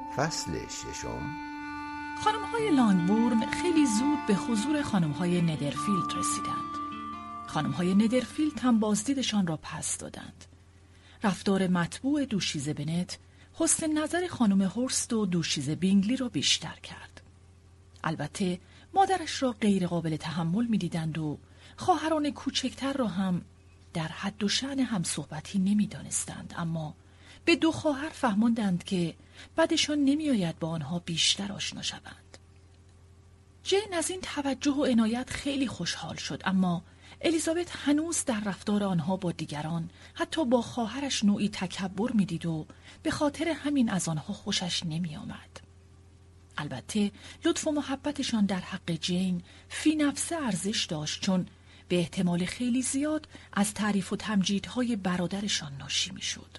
فصل 6. خانم‌های لانگبورن خیلی زود به حضور خانم‌های ندرفیلد رسیدند. خانم‌های ندرفیلد هم بازدیدشان را پس دادند. رفتار مطبوع دوشیزه بنت حسن نظر خانم هورست و دوشیزه بینگلی را بیشتر کرد. البته مادرش را غیر قابل تحمل می‌دیدند و خواهران کوچکتر را هم در حد و شأن هم صحبتی نمی‌دانستند، اما به دو خواهر فهماندند که بعدشان نمی‌آید با آنها بیشتر آشنا شوند. جین از این توجه و عنایت خیلی خوشحال شد، اما الیزابت هنوز در رفتار آنها با دیگران، حتی با خواهرش، نوعی تکبر می‌دید و به خاطر همین از آنها خوشش نمی‌آمد. البته لطف و محبتشان در حق جین فی نفسه ارزش داشت، چون به احتمال خیلی زیاد از تعریف و تمجیدهای برادرشان ناشی می‌شد.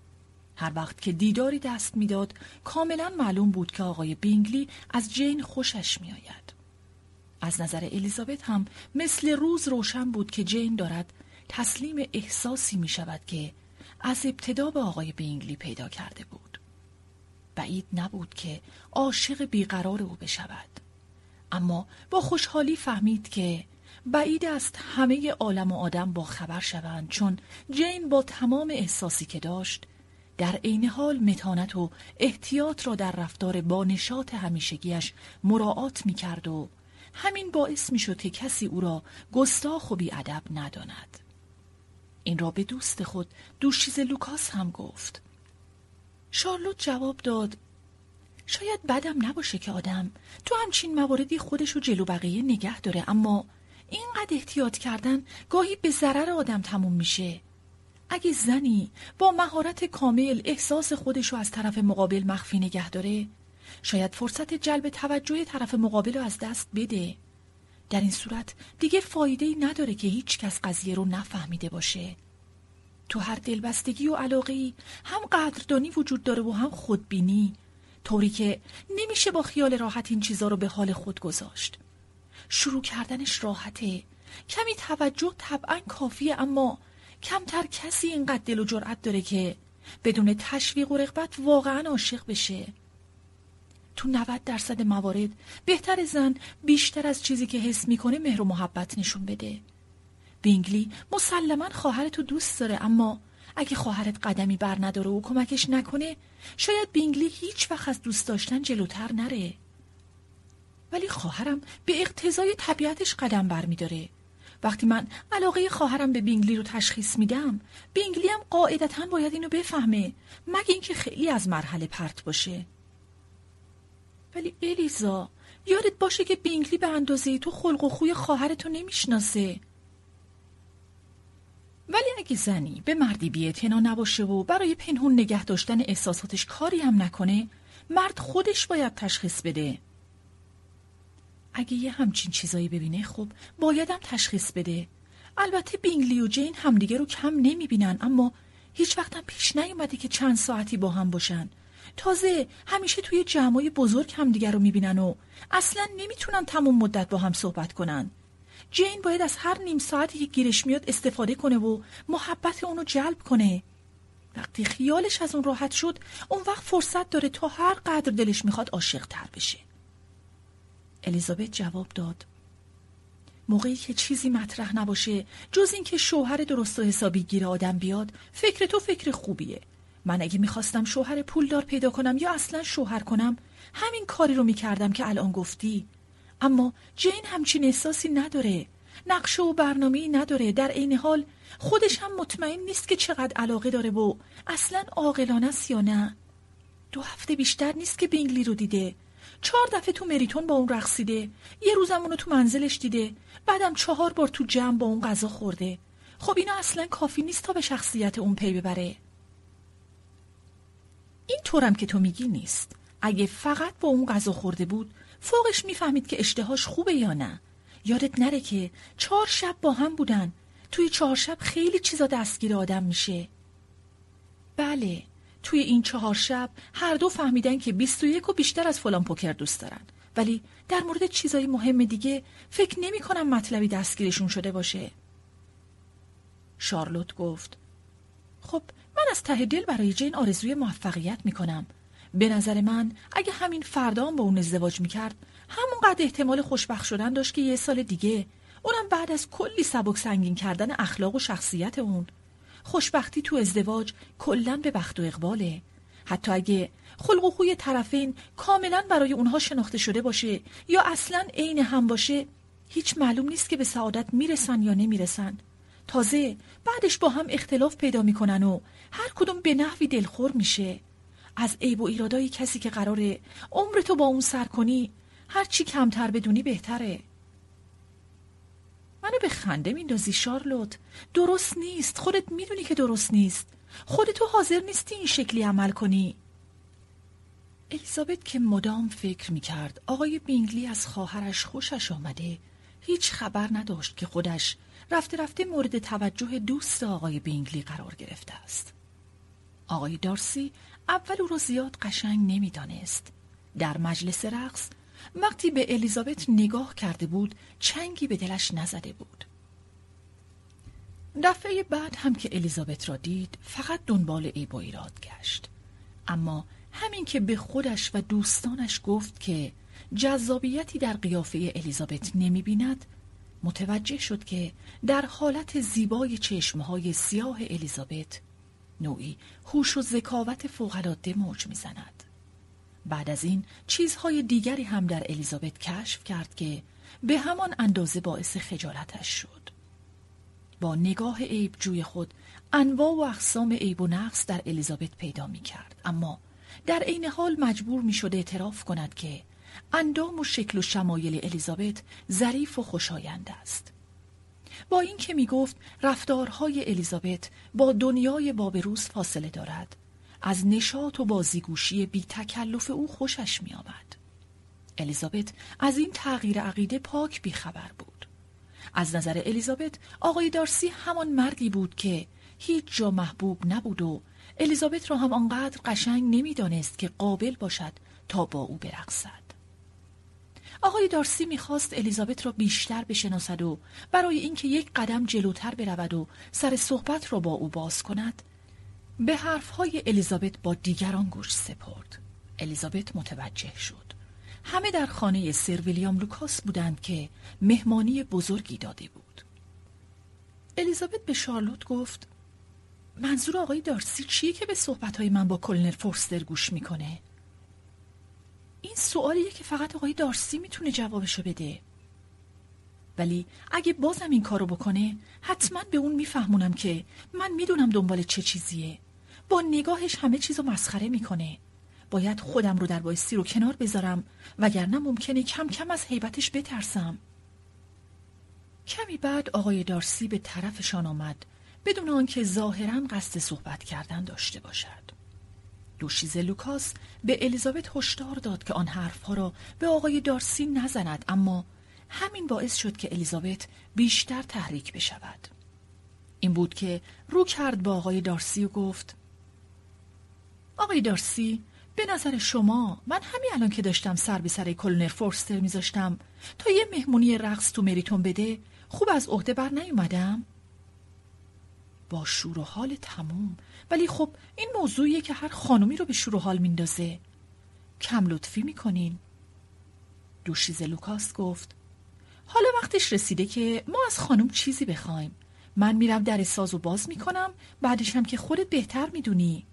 هر وقت که دیداری دست می‌داد کاملاً معلوم بود که آقای بینگلی از جین خوشش می‌آید. از نظر الیزابت هم مثل روز روشن بود که جین دارد تسلیم احساسی می‌شود که از ابتدا به آقای بینگلی پیدا کرده بود. بعید نبود که عاشق بیقرار او بشود، اما با خوشحالی فهمید که بعید است همه عالم و آدم با خبر شوند، چون جین با تمام احساسی که داشت در عین حال متانت و احتیاط را در رفتار با نشاط همیشگیش مراعات می‌کرد و همین باعث می‌شد که کسی او را گستاخ و بی‌ادب نداند. این را به دوست خود دوشیزه لوکاس هم گفت. شارلوت جواب داد: شاید بدم نباشه که آدم تو همچین مواردی خودشو جلو بقیه نگه داره، اما اینقدر احتیاط کردن گاهی به ضرر آدم تموم میشه. اگه زنی با مهارت کامل احساس خودشو از طرف مقابل مخفی نگه داره، شاید فرصت جلب توجه طرف مقابل رو از دست بده. در این صورت دیگه فایده‌ای نداره که هیچ کس قضیه رو نفهمیده باشه. تو هر دلبستگی و علاقه‌ای هم قدردانی وجود داره و هم خودبینی، طوری که نمیشه با خیال راحت این چیزا رو به حال خود گذاشت. شروع کردنش راحته، کمی توجه طبعاً کافیه، اما کمتر کسی اینقدر دل و جرأت داره که بدون تشویق و رغبت واقعاً عاشق بشه. تو 90% موارد بهتر زن بیشتر از چیزی که حس میکنه مهر و محبت نشون بده. بینگلی مسلماً خواهرتو دوست داره، اما اگه خواهرت قدمی بر نداره و کمکش نکنه، شاید بینگلی هیچ وقت از دوست داشتن جلوتر نره. ولی خواهرم به اقتضای طبیعتش قدم بر میداره. وقتی من علاقه خواهرم به بینگلی رو تشخیص میدم، بینگلی هم قاعدتاً باید اینو بفهمه، مگه اینکه خیلی از مرحله پرت باشه. ولی الیزا، یادت باشه که بینگلی به اندازه تو خلق و خوی خواهرتو نمیشناسه. ولی اگه زنی به مردی بی‌اعتنا نباشه و برای پنهون نگه داشتن احساساتش کاری هم نکنه، مرد خودش باید تشخیص بده. اگه یه همچین چیزایی ببینه، خب بایدم تشخیص بده. البته بینگلی و جین همدیگه رو کم نمیبینن، اما هیچ وقتم پیش نیومده که چند ساعتی با هم باشن. تازه همیشه توی جمعای بزرگ همدیگه رو میبینن و اصلا نمیتونن تمام مدت با هم صحبت کنن. جین باید از هر نیم ساعتی که گیرش میاد استفاده کنه و محبت اونو جلب کنه. وقتی خیالش از اون راحت شد، اون وقت فرصت داره تا هر قدر دلش میخواد عاشق تر بشه. الیزابت جواب داد: موقعی که چیزی مطرح نباشه جز این که شوهر درست و حسابی گیر آدم بیاد، فکر تو فکر خوبیه. من اگه میخواستم شوهر پولدار پیدا کنم یا اصلا شوهر کنم، همین کاری رو میکردم که الان گفتی. اما جین همچین احساسی نداره، نقشه و برنامه‌ای نداره، در عین حال خودش هم مطمئن نیست که چقدر علاقه داره و اصلا عاقلانه است یا نه. 2 هفته بیشتر نیست که بینگلی رو دیده، 4 دفعه تو مریتون با اون رقصیده، یه روزم اونو تو منزلش دیده، بعدم 4 بار تو جمع با اون غذا خورده. خب اینا اصلا کافی نیست تا به شخصیت اون پی ببره. این طورم که تو میگی نیست. اگه فقط با اون غذا خورده بود، فوقش میفهمید که اشتهاش خوبه یا نه. یادت نره که 4 شب با هم بودن. توی 4 شب خیلی چیزا دستگیر آدم میشه. بله، توی این 4 شب هر دو فهمیدن که 21 و بیشتر از فلان پوکر دوست دارن، ولی در مورد چیزای مهم دیگه فکر نمی کنم مطلبی دستگیرشون شده باشه. شارلوت گفت: خب من از ته دل برای جین آرزوی موفقیت میکنم، به نظر من اگه همین فردا هم با اون ازدواج میکرد همونقدر احتمال خوشبخت شدن داشت که 1 سال دیگه، اونم بعد از کلی سبک سنگین کردن اخلاق و شخصیت اون. خوشبختی تو ازدواج کلاً به بخت و اقباله. حتی اگه خلق و خوی طرفین کاملاً برای اونها شناخته شده باشه یا اصلاً عین هم باشه، هیچ معلوم نیست که به سعادت میرسن یا نمیرسن. تازه بعدش با هم اختلاف پیدا میکنن و هر کدوم به نحوی دلخور میشه. از عیب و ایرادای کسی که قراره عمرتو با اون سر کنی هر چی کمتر بدونی بهتره. منو به خنده میندازی شارلوت. درست نیست. خودت میدونی که درست نیست. خودتو حاضر نیستی این شکلی عمل کنی. الیزابت که مدام فکر میکرد آقای بینگلی از خواهرش خوشش آمده، هیچ خبر نداشت که خودش رفته رفته مورد توجه دوست آقای بینگلی قرار گرفته است. آقای دارسی اول او را زیاد قشنگ نمیدانست. در مجلس رقص وقتی به الیزابت نگاه کرده بود چنگی به دلش نزده بود. دفعه بعد هم که الیزابت را دید فقط دنبال عیب و ایراد گشت. اما همین که به خودش و دوستانش گفت که جذابیتی در قیافه الیزابت نمی بیند، متوجه شد که در حالت زیبای چشمهای سیاه الیزابت نوعی هوش و ذکاوت فوق‌العاده موج می‌زند. بعد از این چیزهای دیگری هم در الیزابت کشف کرد که به همان اندازه باعث خجالتش شد. با نگاه عیب جوی خود انواع و اقسام عیب و نقص در الیزابت پیدا می‌کرد، اما در عین حال مجبور می‌شد اعتراف کند که اندام و شکل و شمایل الیزابت ظریف و خوشایند است. با این که می‌گفت رفتارهای الیزابت با دنیای بابروز فاصله دارد، از نشاط و بازیگوشی بی تکلف او خوشش می آمد. الیزابت از این تغییر عقیده پاک بی خبر بود. از نظر الیزابت آقای دارسی همان مردی بود که هیچ جا محبوب نبود و الیزابت را هم آنقدر قشنگ نمی دانست که قابل باشد تا با او برقصد. آقای دارسی می‌خواست الیزابت را بیشتر بشناسد و برای اینکه یک قدم جلوتر برود و سر صحبت را با او باز کند، به حرفهای الیزابت با دیگران گوش سپرد. الیزابت متوجه شد. همه در خانه سر ویلیام لوکاس بودند که مهمانی بزرگی داده بود. الیزابت به شارلوت گفت: منظور آقای دارسی چیه که به صحبتهای من با کلنر فورستر گوش میکنه؟ این سوالیه که فقط آقای دارسی میتونه جوابشو بده. ولی اگه بازم این کارو بکنه حتما به اون میفهمونم که من میدونم دنبال چه چیزیه. با نگاهش همه چیزو مسخره میکنه. باید خودم رو در بایستی رو کنار بذارم وگرنه ممکنه کم کم از هیبتش بترسم. کمی بعد آقای دارسی به طرفشان آمد بدون آنکه ظاهراً قصد صحبت کردن داشته باشد. دوشیزه لوکاس به الیزابت هشدار داد که آن حرفها را به آقای دارسی نزند، اما همین باعث شد که الیزابت بیشتر تحریک بشود. این بود که رو کرد با آقای دارسی و گفت: آقای دارسی، به نظر شما من همین الان که داشتم سر به سر کلنر فورستر میذاشتم تا یه مهمونی رقص تو مریتون بده خوب از عهده بر نیومدم؟ با شور و حال تموم. ولی خب این موضوعیه که هر خانومی رو به شور و حال میندازه. کم لطفی میکنین. دوشیزه لوکاس گفت: حالا وقتش رسیده که ما از خانوم چیزی بخوایم. من میرم در سازو باز میکنم، بعدش هم که خودت بهتر میدونی.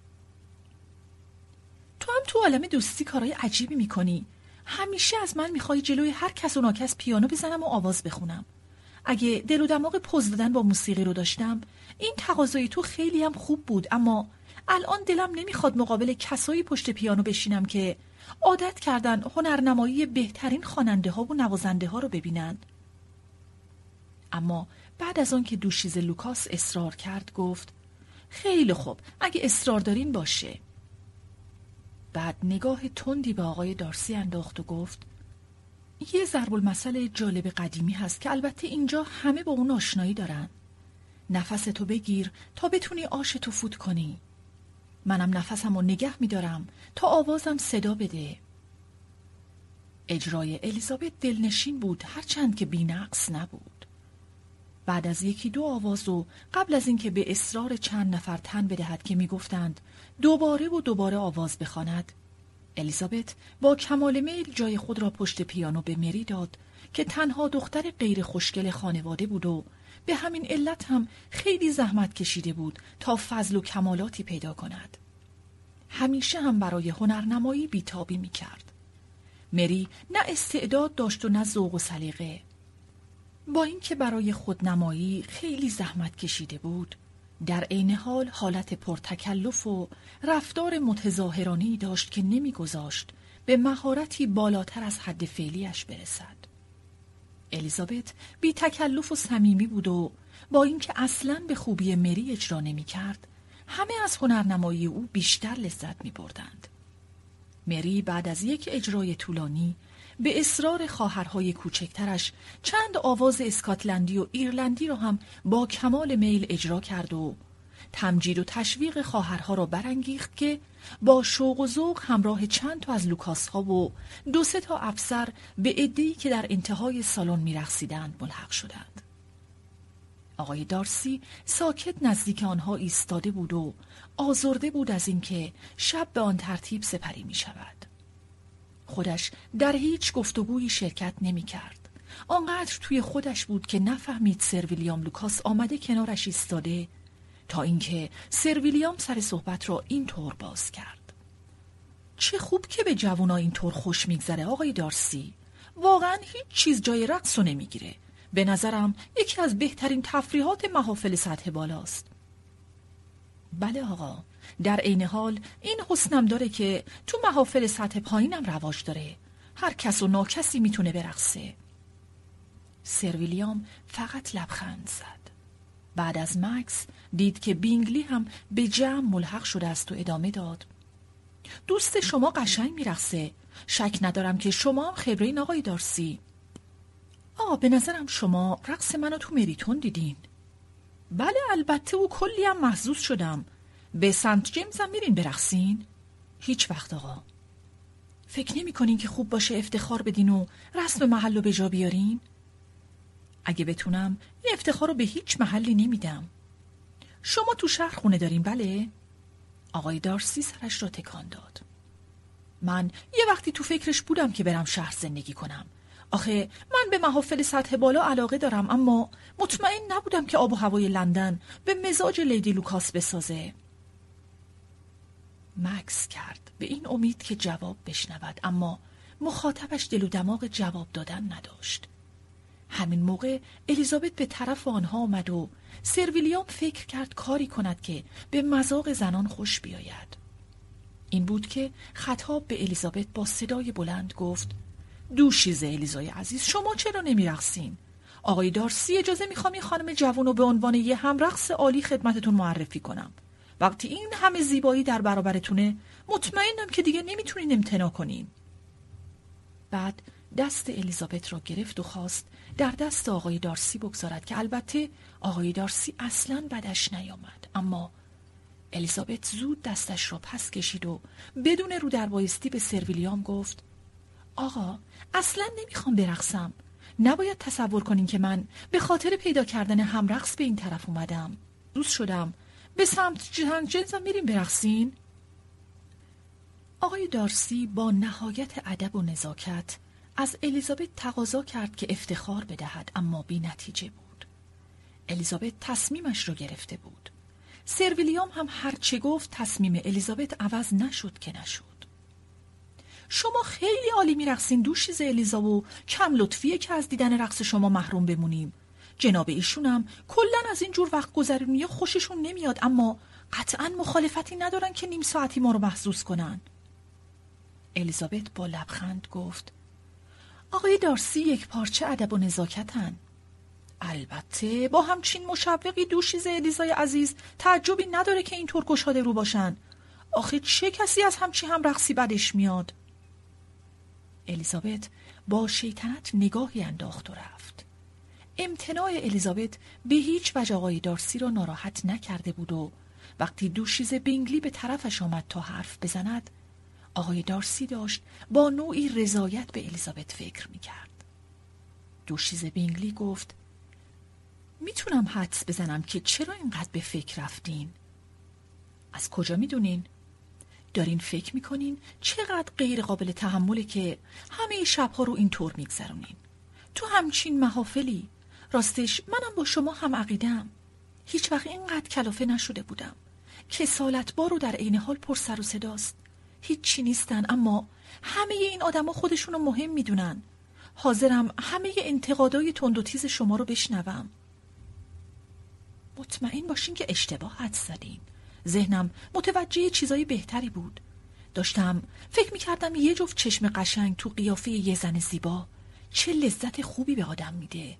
تو هم تو عالم دوستی کارهای عجیبی میکنی. همیشه از من میخوای جلوی هر کس و ناکس پیانو بزنم و آواز بخونم. اگه دل و دماغ پوز دادن با موسیقی رو داشتم این تقاضای تو خیلی هم خوب بود، اما الان دلم نمیخواد مقابل کسایی پشت پیانو بشینم که عادت کردن هنرنمایی بهترین خواننده ها و نوازنده ها رو ببینن. اما بعد از آن که دوشیزه لوکاس اصرار کرد گفت: خیلی خوب، اگه اصرار دارین باشه. بعد نگاه تندی به آقای دارسی انداخت و گفت: یه ضرب المثل جالب قدیمی هست که البته اینجا همه با اون آشنایی دارن. نفستو بگیر تا بتونی آشتو فوت کنی. منم نفسمو نگه میدارم تا آوازم صدا بده. اجرای الیزابت دلنشین بود، هرچند که بی‌نقص نبود. بعد از 1-2 آواز و قبل از اینکه به اصرار چند نفر تن بدهد که میگفتند دوباره و دوباره آواز بخواند، الیزابت با کمال میل جای خود را پشت پیانو به مری داد که تنها دختر غیر خوشگل خانواده بود و به همین علت هم خیلی زحمت کشیده بود تا فضل و کمالاتی پیدا کند. همیشه هم برای هنرنمایی بیتابی می کرد. مری نه استعداد داشت و نه ذوق و سلیقه. با اینکه برای خودنمایی خیلی زحمت کشیده بود، در عین حال حالت پرتکلف و رفتار متظاهرانه‌ای داشت که نمی‌گذاشت به مهارتی بالاتر از حد فعلیش برسد. الیزابت بی تکلف و صمیمی بود و با اینکه اصلاً به خوبی مری اجرا نمی‌کرد، همه از هنرنمایی او بیشتر لذت می‌بردند. مری بعد از یک اجرای طولانی به اصرار خواهرهای کوچکترش چند آواز اسکاتلندی و ایرلندی را هم با کمال میل اجرا کرد و تمجید و تشویق خواهرها را برانگیخت که با شوق و ذوق همراه چند تا از لوکاس‌ها و 2-3 تا افسر به عده‌ای که در انتهای سالن می‌رقصیدند ملحق شدند. آقای دارسی ساکت نزدیک آنها ایستاده بود و آزرده بود از اینکه شب به آن ترتیب سپری می شود. خودش در هیچ گفتگویی شرکت نمی کرد. آنقدر توی خودش بود که نفهمید سر ویلیام لوکاس آمده کنارش ایستاده تا اینکه سر ویلیام سر صحبت را اینطور باز کرد. چه خوب که به جوونا اینطور خوش میگذره آقای دارسی. واقعا هیچ چیز جای رقص رو نمیگیره. به نظرم یکی از بهترین تفریحات محافل سطح بالاست. بله آقا، در عین حال این حسنم داره که تو محافل سطح پایینم رواج داره. هر کس و ناکسی میتونه برقصه. سر ویلیام فقط لبخند زد. بعد از مکس دید که بینگلی هم به جمع ملحق شده است و ادامه داد. دوست شما قشنگ میرقصه. شک ندارم که شما هم خبره این آقای دارسی. به نظرم شما رقص منو تو مریتون دیدین. بله البته و کلی هم محظوظ شدم. به سنت جیمز هم میرین برقصین؟ هیچ وقت آقا. فکر نمی کنین که خوب باشه افتخار بدین و رسم محل رو به جا بیارین؟ اگه بتونم این افتخار رو به هیچ محلی نمیدم. شما تو شهر خونه دارین بله؟ آقای دارسی سرش را تکان داد. من یه وقتی تو فکرش بودم که برم شهر زندگی کنم. آخه من به محافل سطح بالا علاقه دارم، اما مطمئن نبودم که آب و هوای لندن به مزاج لیدی لوکاس بسازه. مکس کرد به این امید که جواب بشنود، اما مخاطبش دل و دماغ جواب دادن نداشت. همین موقع الیزابت به طرف آنها آمد و سر ویلیام فکر کرد کاری کند که به مذاق زنان خوش بیاید. این بود که خطاب به الیزابت با صدای بلند گفت: دوشیزه الیزای عزیز، شما چرا نمیرقصین؟ آقای دارسی اجازه میخوام این خانم جوان رو به عنوان یه همرقص عالی خدمتتون معرفی کنم. وقتی این همه زیبایی در برابرتونه مطمئنم که دیگه نمیتونین امتناع کنین. بعد دست الیزابت را گرفت و خواست در دست آقای دارسی بگذارد که البته آقای دارسی اصلاً بدش نیامد، اما الیزابت زود دستش را پس کشید و بدون رو در بایستی به سر ویلیام گفت: آقا اصلاً نمیخوام برقصم. نباید تصور کنین که من به خاطر پیدا کردن همرقص به این طرف اومدم. دوست شدم. به سمت جنزم میریم برقصین؟ آقای دارسی با نهایت ادب و نزاکت از الیزابت تقاضا کرد که افتخار بدهد، اما بی نتیجه بود. الیزابت تصمیمش رو گرفته بود. سر ویلیام هم هرچه گفت تصمیم الیزابت عوض نشد که نشد. شما خیلی عالی میرقصین دوشیزه الیزا و کم لطفیه که از دیدن رقص شما محروم بمونیم. جناب ایشونم کلن از این جور وقت گذرونی خوششون نمیاد، اما قطعاً مخالفتی ندارن که نیم ساعتی ما رو محظوظ کنن. الیزابت با لبخند گفت: آقای دارسی یک پارچه ادب و نزاکتن. البته با همچین مشوقی دوشیزه الیزای عزیز تعجبی نداره که اینطور گشاده رو باشن. آخه چه کسی از همچی هم رقصی بدش میاد؟ الیزابت با شیطنت نگاهی انداخت و رفت. امتناع الیزابت به هیچ وجه آقای دارسی را ناراحت نکرده بود و وقتی دوشیزه بینگلی به طرفش آمد تا حرف بزند، آقای دارسی داشت با نوعی رضایت به الیزابت فکر میکرد. دوشیزه بینگلی گفت: میتونم حدس بزنم که چرا اینقدر به فکر رفتین؟ از کجا میدونین؟ دارین فکر میکنین چقدر غیر قابل تحمله که همه شبها رو اینطور میگذرونین. تو همچین محافلی. راستش منم با شما هم عقیدم. هیچ وقت اینقدر کلافه نشده بودم. کسالتبار رو در عین حال پر سر و صداست. هیچ چی نیستن، اما همه این آدما خودشونو مهم میدونن. حاضرم همه انتقادای تند و تیز شما رو بشنوم. مطمئن باشین که اشتباه حدس زدین. ذهنم متوجه چیزای بهتری بود. داشتم فکر میکردم یه جفت چشم قشنگ تو قیافه یه زن زیبا چه لذت خوبی به آدم میده.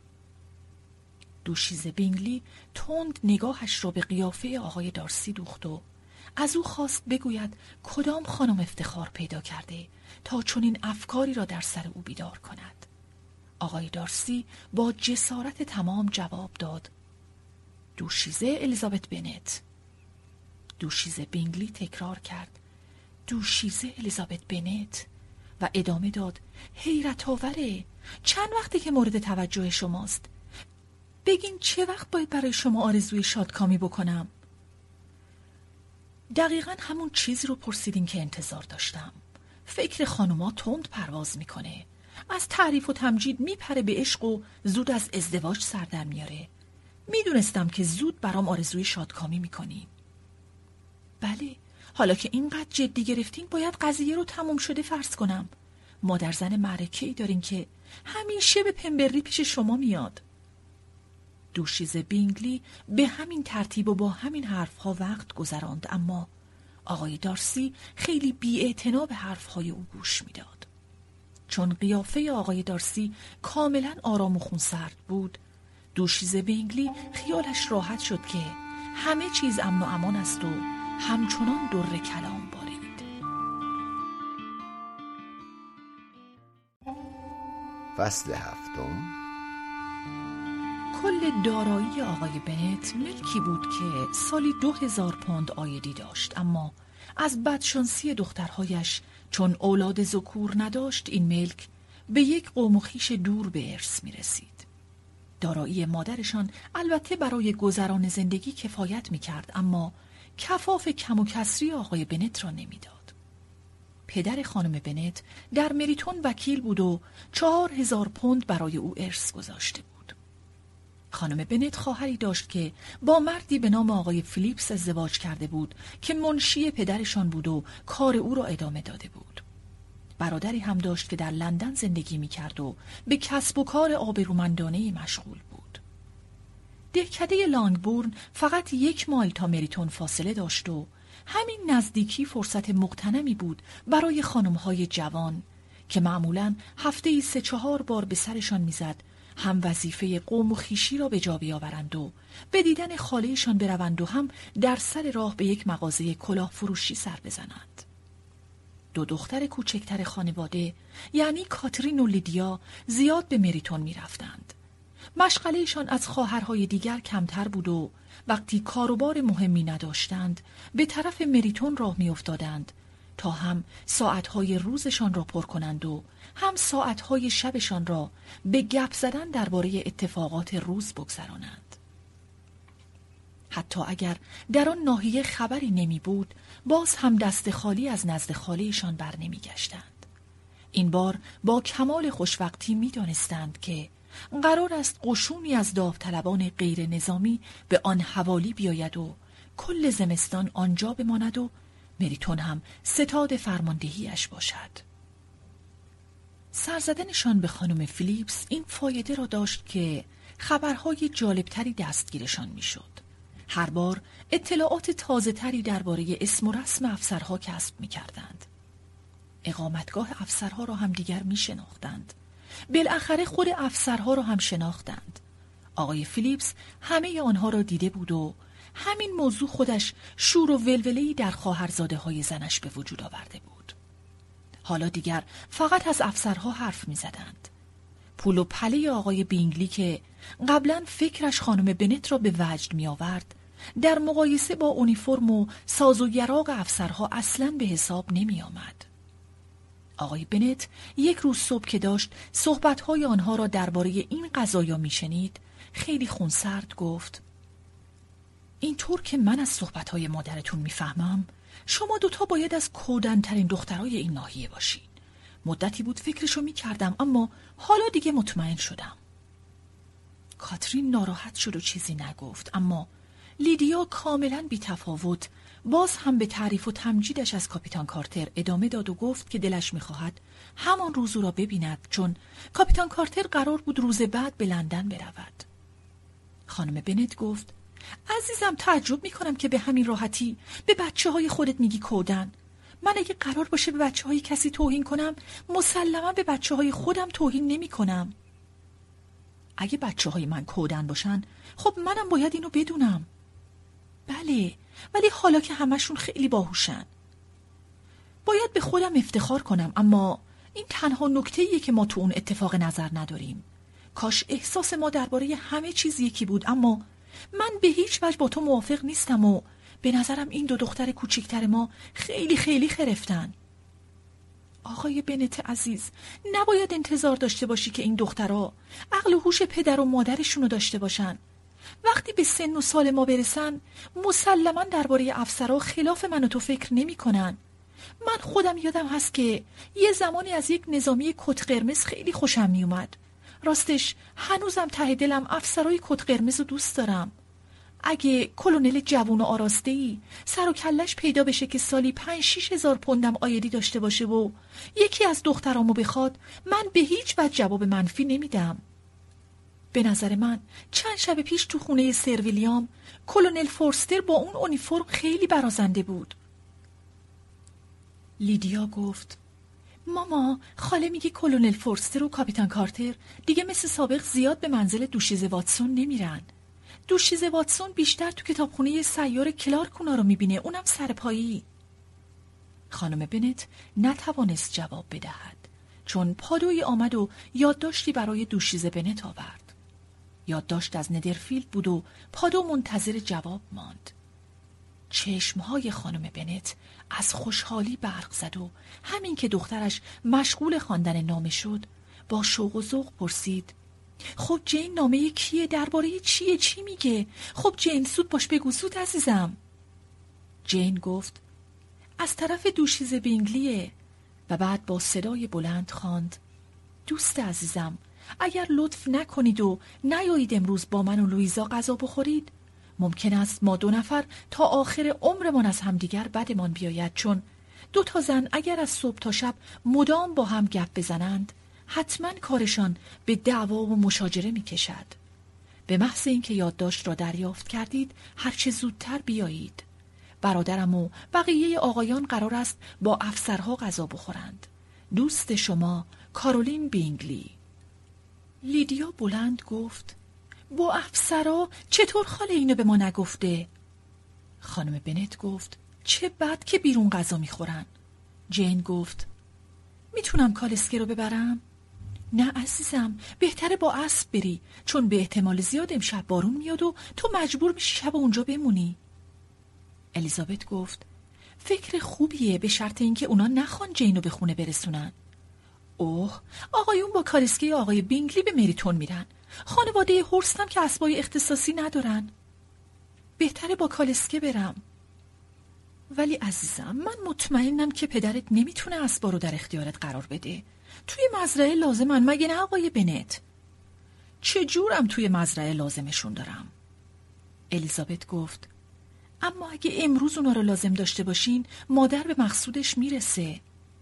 دوشیزه بینگلی تند نگاهش رو به قیافه آقای دارسی دوخت و از او خواست بگوید کدام خانم افتخار پیدا کرده تا چنین افکاری را در سر او بیدار کند. آقای دارسی با جسارت تمام جواب داد: دوشیزه الیزابت بنت. دوشیزه بینگلی تکرار کرد: دوشیزه الیزابت بنت، و ادامه داد: حیرت آوره. چند وقته که مورد توجه شماست؟ بگین چه وقت باید برای شما آرزوی شادکامی بکنم؟ دقیقاً همون چیزی رو پرسیدین که انتظار داشتم. فکر خانوما تند پرواز میکنه. از تعریف و تمجید میپره به عشق و زود از ازدواج سر در میاره. میدونستم که زود برام آرزوی شادکامی میکنین. بله، حالا که اینقدر جدی گرفتین باید قضیه رو تموم شده فرض کنم. مادر زن معرکه‌ای دارین که همیشه به پمبری پیش شما میاد. دوشیزه بینگلی به همین ترتیب و با همین حرفها وقت گذراند، اما آقای دارسی خیلی بی‌اعتنا به حرفهای او گوش میداد. چون قیافه آقای دارسی کاملا آرام و خونسرد بود، دوشیزه بینگلی خیالش راحت شد که همه چیز امن و امان است و همچنان در کلام بارید. فصل هفتم. کل دارایی آقای بنت ملکی بود که سالی 2000 پوند عایدی داشت، اما از بدشانسی دخترهایش چون اولاد ذکور نداشت این ملک به یک قوم و خویش دور به ارث می رسید. دارایی مادرشان البته برای گذران زندگی کفایت می کرد، اما کفاف کم و کسری آقای بنت را نمی داد. پدر خانم بنت در مریتون وکیل بود و 4000 پوند برای او ارث گذاشته بود. خانم بنت خواهری داشت که با مردی به نام آقای فیلیپس ازدواج کرده بود که منشی پدرشان بود و کار او را ادامه داده بود. برادری هم داشت که در لندن زندگی می کرد و به کسب و کار آبرومندانه مشغول بود. دهکده لانگبورن فقط 1 مایل تا مریتون فاصله داشت و همین نزدیکی فرصت مغتنمی بود برای خانم‌های جوان که معمولاً هفته‌ای 3-4 بار به سرشان می‌زد هم وظیفه قوم و خویشی را به جا بیاورند و به دیدن خاله‌شان بروند و هم در سر راه به یک مغازه کلاه فروشی سر بزنند. 2 دختر کوچکتر خانواده یعنی کاترین و لیدیا زیاد به مریتون می رفتند. مشغله‌شان از خواهرهای دیگر کمتر بود و وقتی کاروبار مهمی نداشتند به طرف مریتون راه می افتادند تا هم ساعتهای روزشان را پر کنند و هم ساعتهای شبشان را به گپ زدن درباره اتفاقات روز بگذرانند. حتی اگر در آن ناحیه خبری نمی بود، باز هم دست خالی از نزد خاله‌شان بر نمی گشتند. این بار با کمال خوشوقتی می دانستند که قرار است قشونی از داوطلبان غیر نظامی به آن حوالی بیاید و کل زمستان آنجا بماند و مریتون هم ستاد فرماندهیش باشد. سرزدنشان به خانم فیلیپس این فایده را داشت که خبرهای جالبتری دستگیرشان میشد. هر بار اطلاعات تازه تری درباره اسم و رسم افسرها کسب می کردند. اقامتگاه افسرها را هم دیگر می شناختند. بالاخره خود افسرها را هم شناختند. آقای فیلیپس همه آنها را دیده بود و همین موضوع خودش شور و ولوله‌ای در خواهرزاده های زنش به وجود آورده بود. حالا دیگر فقط از افسرها حرف می زدند. پول و پله آقای بینگلی که قبلا فکرش خانم بنت را به وجد می آورد، در مقایسه با اونیفرم و ساز و یراق افسرها اصلاً به حساب نمی آمد. آقای بنت یک روز صبح که داشت صحبتهای آنها را درباره این قضایا می شنید، خیلی خونسرد گفت: اینطور که من از صحبتهای مادرتون می فهمم، شما دوتا باید از کودن‌ترین دخترای این ناحیه باشین. مدتی بود فکرشو می‌کردم، اما حالا دیگه مطمئن شدم. کاترین ناراحت شد و چیزی نگفت، اما لیدیا کاملاً بی‌تفاوت باز هم به تعریف و تمجیدش از کاپیتان کارتر ادامه داد و گفت که دلش می‌خواهد همان روز او را ببیند، چون کاپیتان کارتر قرار بود روز بعد به لندن برود. خانم بنت گفت: عزیزم، تعجب می‌کنم که به همین راحتی به بچه‌های خودت میگی کودن. من اگه قرار باشه به بچه‌های کسی توهین کنم، مسلماً به بچه‌های خودم توهین نمی‌کنم. اگه بچه‌های من کودن باشن، خب منم باید اینو بدونم. بله، ولی حالا که همشون خیلی باهوشن. باید به خودم افتخار کنم، اما این تنها نکته‌ایه که ما تو اون اتفاق نظر نداریم. کاش احساس ما درباره همه چیز یکی بود، اما من به هیچ وجه با تو موافق نیستم و به نظرم این دو دختر کوچکتر ما خیلی خیلی خرفتن. آقای بنت عزیز، نباید انتظار داشته باشی که این دخترها عقل و هوش پدر و مادرشونو داشته باشن. وقتی به سن و سال ما برسن، مسلماً درباره افسرها خلاف من و تو فکر نمی کنن. من خودم یادم هست که یه زمانی از یک نظامی کت قرمز خیلی خوشم می اومد. راستش هنوزم ته دلم افسرهای کت قرمز رو دوست دارم. اگه کلونل جوون و آراسته‌ای سر و کلش پیدا بشه که سالی 5-6 هزار پوندم آیدی داشته باشه و یکی از دخترامو بخواد، من به هیچ وجه جواب منفی نمیدم. به نظر من چند شب پیش تو خونه سر ویلیام کلونل فورستر با اون اونیفرم خیلی برازنده بود. لیدیا گفت: ماما، خاله میگه کلونل فورستر و کاپیتان کارتر دیگه مثل سابق زیاد به منزل دوشیزه واتسون نمیرن. دوشیزه واتسون بیشتر تو کتابخونه سیار کلارک اونا رو میبینه، اونم سرپایی. خانم بنت نتوانست جواب بدهد، چون پادوی آمد و یادداشتی برای دوشیزه بنت آورد. یادداشت از ندرفیلد بود و پادو منتظر جواب ماند. چشمهای خانم بنت از خوشحالی برق زد و همین که دخترش مشغول خواندن نامه شد، با شوق و ذوق پرسید: خب جین، نامه کیه؟ درباره چیه؟ چی میگه؟ خب جین، زود باش بگو، زود عزیزم. جین گفت: از طرف دوشیزه بینگلیه. و بعد با صدای بلند خواند: دوست عزیزم، اگر لطف نکنید و نیایید امروز با من و لویزا غذا بخورید، ممکن است ما 2 نفر تا آخر عمرمان از همدیگر بدمان بیاید، چون 2 تا زن اگر از صبح تا شب مدام با هم گپ بزنند، حتما کارشان به دعوا و مشاجره می کشد. به محض اینکه یادداشت را دریافت کردید، هرچه زودتر بیایید. برادرم و بقیه آقایان قرار است با افسرها غذا بخورند. دوست شما، کارولین بینگلی. لیدیا بلند گفت: با افسرها؟ چطور خاله اینو به ما نگفته؟ خانم بنت گفت: چه بد که بیرون غذا میخورن. جین گفت: میتونم کالسکه رو ببرم؟ نه عزیزم، بهتره با اسب بری، چون به احتمال زیاد امشب بارون میاد و تو مجبور میشی شب اونجا بمونی. الیزابت گفت: فکر خوبیه، به شرط اینکه اونا نخوان جینو به خونه برسونن. اوه، آقایون با کالسکه آقای بینگلی به مریتون میرن. خانواده هورست هم که اسبای اختصاصی ندارن. بهتره با کالسکه برم. ولی عزیزم، من مطمئنم که پدرت نمیتونه اسبا رو در اختیارت قرار بده. توی مزرعه لازمن، مگه نه آقای بنت؟ چجورم توی مزرعه لازمشون دارم؟ الیزابت گفت: اما اگه امروز اونا رو لازم داشته باشین، مادر به مقصودش میرسه.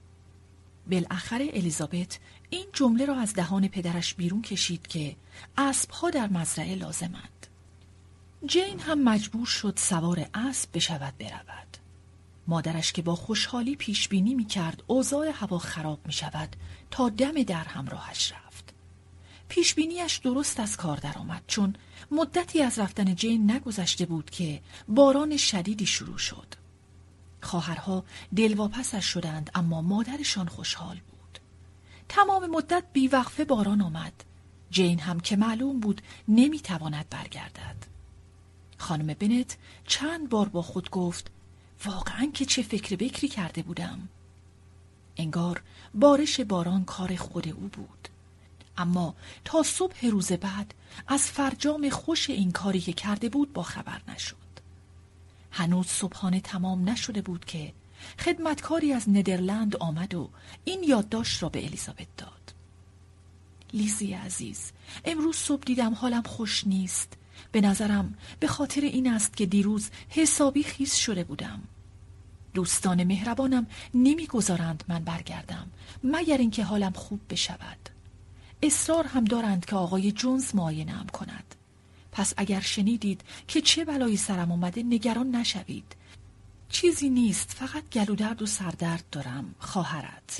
بالاخره الیزابت این جمله را از دهان پدرش بیرون کشید که اسبها در مزرعه لازمند. جین هم مجبور شد سوار اسب بشود برود. مادرش که با خوشحالی پیش بینی می‌کرد اوضاع هوا خراب می‌شود، تا دم در همراهش رفت. پیش بینیش درست از کار درآمد، چون مدتی از رفتن جین نگذشته بود که باران شدیدی شروع شد. خواهرها دلواپسش شدند، اما مادرشان خوشحال بود. تمام مدت بیوقفه باران آمد. جین هم که معلوم بود نمیتواند برگردد. خانم بنت چند بار با خود گفت: واقعاً که چه فکر بکری کرده بودم. انگار بارش باران کار خود او بود. اما تا صبح روز بعد از فرجام خوش این کاری که کرده بود با خبر نشد. هنوز صبحانه تمام نشده بود که خدمتکاری از ندرلند آمد و این یادداشت را به الیزابت داد. لیزی عزیز، امروز صبح دیدم حالم خوش نیست. به نظرم به خاطر این است که دیروز حسابی خیس شده بودم. دوستان مهربانم نمیگذارند من برگردم مگر اینکه حالم خوب بشود. اصرار هم دارند که آقای جونز معاینه‌ام کند. پس اگر شنیدید که چه بلایی سرم اومده نگران نشوید. چیزی نیست، فقط گلودرد و سردرد دارم، خواهرت.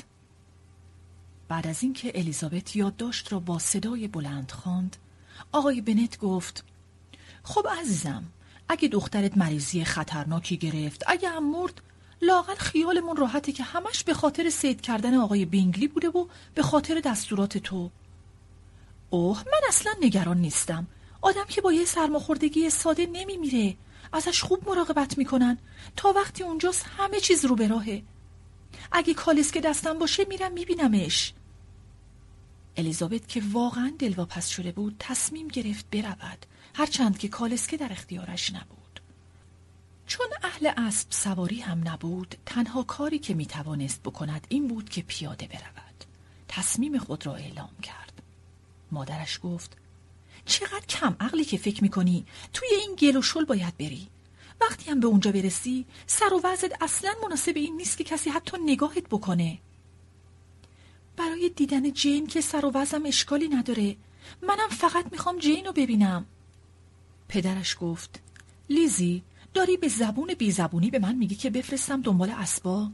بعد از اینکه الیزابت یادداشت را با صدای بلند خواند، آقای بنت گفت: خب عزیزم، اگه دخترت مریضی خطرناکی گرفت، اگه هم مرد، لااقل خیالمون راحته که همش به خاطر صید کردن آقای بینگلی بوده و به خاطر دستورات تو. اوه، من اصلا نگران نیستم. آدم که با یه سرماخوردگی ساده نمیمیره. ازش خوب مراقبت میکنن. تا وقتی اونجاست همه چیز رو به راهه. اگه کالسکه دستم باشه میرم میبینمش. الیزابت که واقعا دلواپس شده بود تصمیم گرفت برود، هرچند که کالسکه در اختیارش نبود. چون اهل اسب سواری هم نبود، تنها کاری که میتوانست بکند این بود که پیاده برود. تصمیم خود را اعلام کرد. مادرش گفت: چقدر کم عقلی که فکر میکنی توی این گل و شل باید بری. وقتی هم به اونجا برسی سر و وضعت اصلا مناسب این نیست که کسی حتی نگاهت بکنه. برای دیدن جین که سر و وضعم اشکالی نداره. منم فقط میخوام جین رو ببینم. پدرش گفت: لیزی، داری به زبون بی زبونی به من میگی که بفرستم دنبال اسبا؟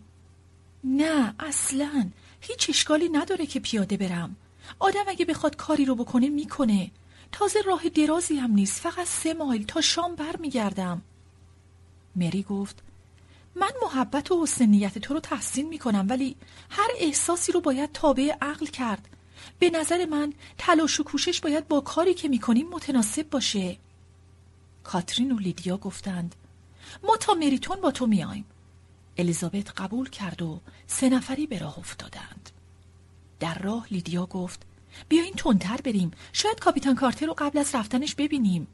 نه اصلا، هیچ اشکالی نداره که پیاده برم. آدم اگه بخواد کاری رو بکنه میکنه. تازه راه درازی هم نیست، فقط 3 مایل، تا شام بر میگردم. مری گفت: من محبت و حسن نیت تو رو تحسین میکنم، ولی هر احساسی رو باید تابع عقل کرد. به نظر من تلاش و کوشش باید با کاری که میکنیم متناسب باشه. کاترین و لیدیا گفتند: ما تا مریتون با تو میایم. الیزابت قبول کرد و 3 نفری به راه افتادند. در راه لیدیا گفت: بیاین تندتر بریم، شاید کاپیتان کارتر رو قبل از رفتنش ببینیم.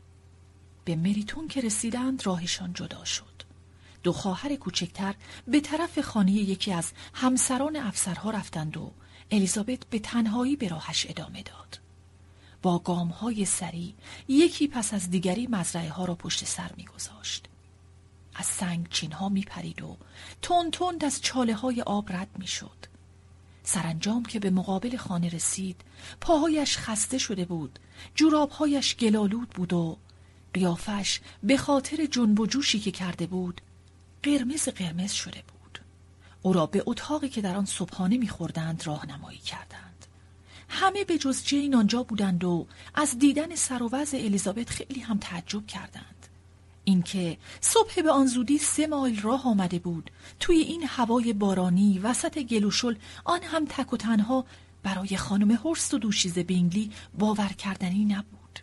به مریتون که رسیدند راهشان جدا شد. 2 خواهر کوچکتر به طرف خانه یکی از همسران افسرها رفتند و الیزابت به تنهایی به راهش ادامه داد. با گام‌های سریع یکی پس از دیگری مزرعه ها را پشت سر می‌گذاشت. از سنگ چین‌ها می‌پرید و تند تند از چاله‌های آب رد می‌شد. سرانجام که به مقابل خانه رسید، پاهایش خسته شده بود، جورابهایش گلالود بود و قیافش به خاطر جنب و جوشی که کرده بود قرمز قرمز شده بود. او را به اتاقی که در آن صبحانه می‌خوردند راهنمایی کردند. همه به جز جین آنجا بودند و از دیدن سر و وضع الیزابت خیلی هم تعجب کردند. اینکه صبح به آن زودی 3 مایل راه آمده بود، توی این هوای بارانی وسط گل و شل، آن هم تک و تنها، برای خانم هورست و دوشیزه بینگلی باور کردنی نبود.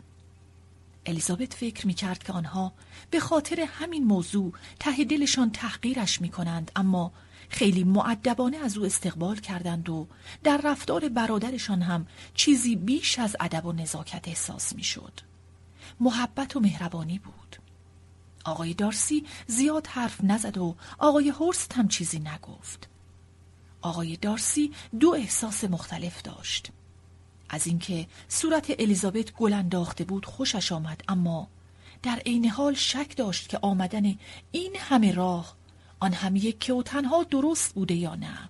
الیزابت فکر می‌کرد که آنها به خاطر همین موضوع ته دلشان تحقیرش می‌کنند، اما خیلی مؤدبانه از او استقبال کردند و در رفتار برادرشان هم چیزی بیش از ادب و نزاکت احساس می‌شد. محبت و مهربانی بود. آقای دارسی زیاد حرف نزد و آقای هورست هم چیزی نگفت. آقای دارسی 2 احساس مختلف داشت. از اینکه صورت الیزابت گل انداخته بود خوشش آمد، اما در عین حال شک داشت که آمدن این همه راه آن هم یکه و تنها درست بوده یا نه.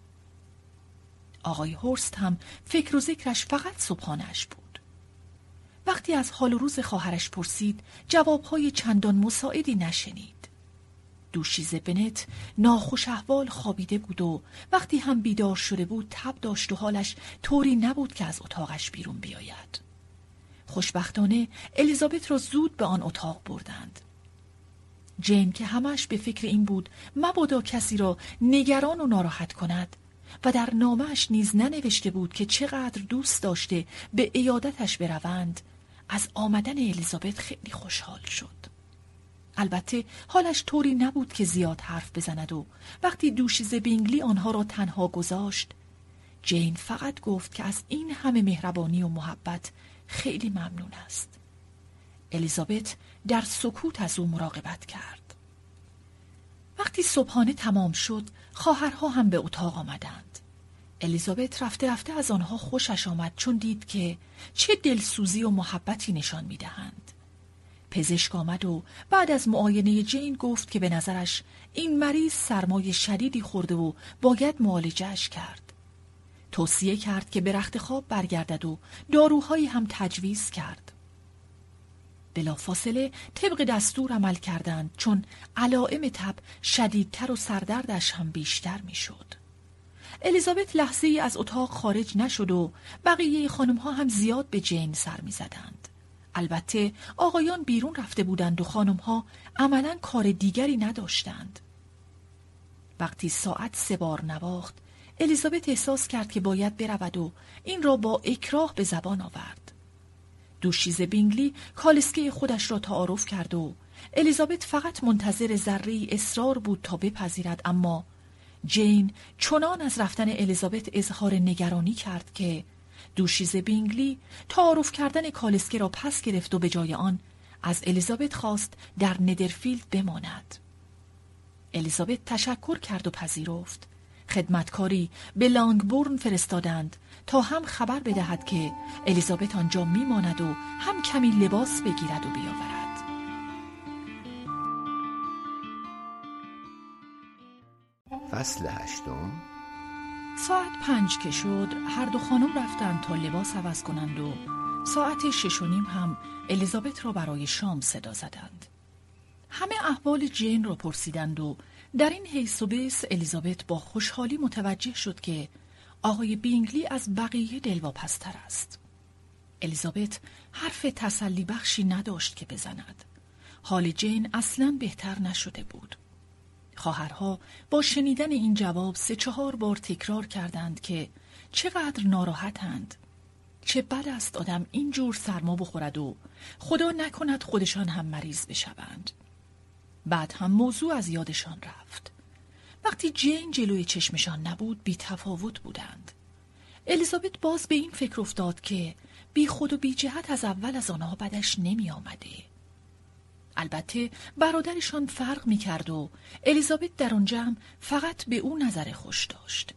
آقای هورست هم فکر و ذکرش فقط صبحانه‌اش بود. وقتی از حال و روز خواهرش پرسید، جوابهای چندان مساعدی نشنید. دوشیزه بنت ناخوش احوال خوابیده بود و وقتی هم بیدار شده بود تب داشت و حالش طوری نبود که از اتاقش بیرون بیاید. خوشبختانه الیزابت را زود به آن اتاق بردند. جین که همش به فکر این بود مبادا کسی را نگران و ناراحت کند و در نامه‌اش نیز ننوشته بود که چقدر دوست داشته به عیادتش بروند، از آمدن الیزابت خیلی خوشحال شد. البته حالش طوری نبود که زیاد حرف بزند و وقتی دوشیزه بینگلی آنها را تنها گذاشت، جین فقط گفت که از این همه مهربانی و محبت خیلی ممنون است. الیزابت در سکوت از او مراقبت کرد. وقتی صبحانه تمام شد، خواهرها هم به اتاق آمدند. الیزابت رفته رفته از آنها خوشش آمد، چون دید که چه دلسوزی و محبتی نشان می‌دهند. پزشک آمد و بعد از معاینه جین گفت که به نظرش این مریض سرمای شدیدی خورده و باید معالجه‌اش کرد. توصیه کرد که به رخت خواب برگردد و داروهایی هم تجویز کرد. بلافاصله طبق دستور عمل کردند، چون علائم تب شدیدتر و سردردش هم بیشتر میشد. الیزابت لحظه‌ای از اتاق خارج نشد و بقیه خانم‌ها هم زیاد به جین سر می‌زدند. البته آقایان بیرون رفته بودند و خانم‌ها عملاً کار دیگری نداشتند. وقتی ساعت 3 بار نواخت، الیزابت احساس کرد که باید برود و این را با اکراه به زبان آورد. دوشیزه بینگلی کالسکه خودش را تعارف کرد و الیزابت فقط منتظر ذره‌ای اصرار بود تا بپذیرد، اما جین چنان از رفتن الیزابت اظهار نگرانی کرد که دوشیزه بینگلی تعارف کردن کالسکه را پس گرفت و به جای آن از الیزابت خواست در ندرفیلد بماند. الیزابت تشکر کرد و پذیرفت. خدمتکاری به لانگبورن فرستادند تا هم خبر بدهد که الیزابت آنجا میماند و هم کمی لباس بگیرد و بیاورد. فصل 8. ساعت 5 که شد، هر دو خانم رفتند تا لباس عوض کنند و ساعت 6:30 هم الیزابت را برای شام صدا زدند. همه احوال جین را پرسیدند و در این حیث و بس الیزابت با خوشحالی متوجه شد که آقای بینگلی از بقیه دلواپس‌تر است. الیزابت حرف تسلی بخشی نداشت که بزند. حال جین اصلاً بهتر نشده بود. خواهرها با شنیدن این جواب 3-4 بار تکرار کردند که چقدر ناراحتند. چه بد است آدم اینجور سرما بخورد و خدا نکند خودشان هم مریض بشوند. بعد هم موضوع از یادشان رفت. وقتی جین جلوی چشمشان نبود بی تفاوت بودند. الیزابت باز به این فکر افتاد که بی خود و بی جهت از اول از آنها بدش نمی آمده. البته برادرشان فرق می کرد و الیزابت در آن جمع فقط به او نظر خوش داشت.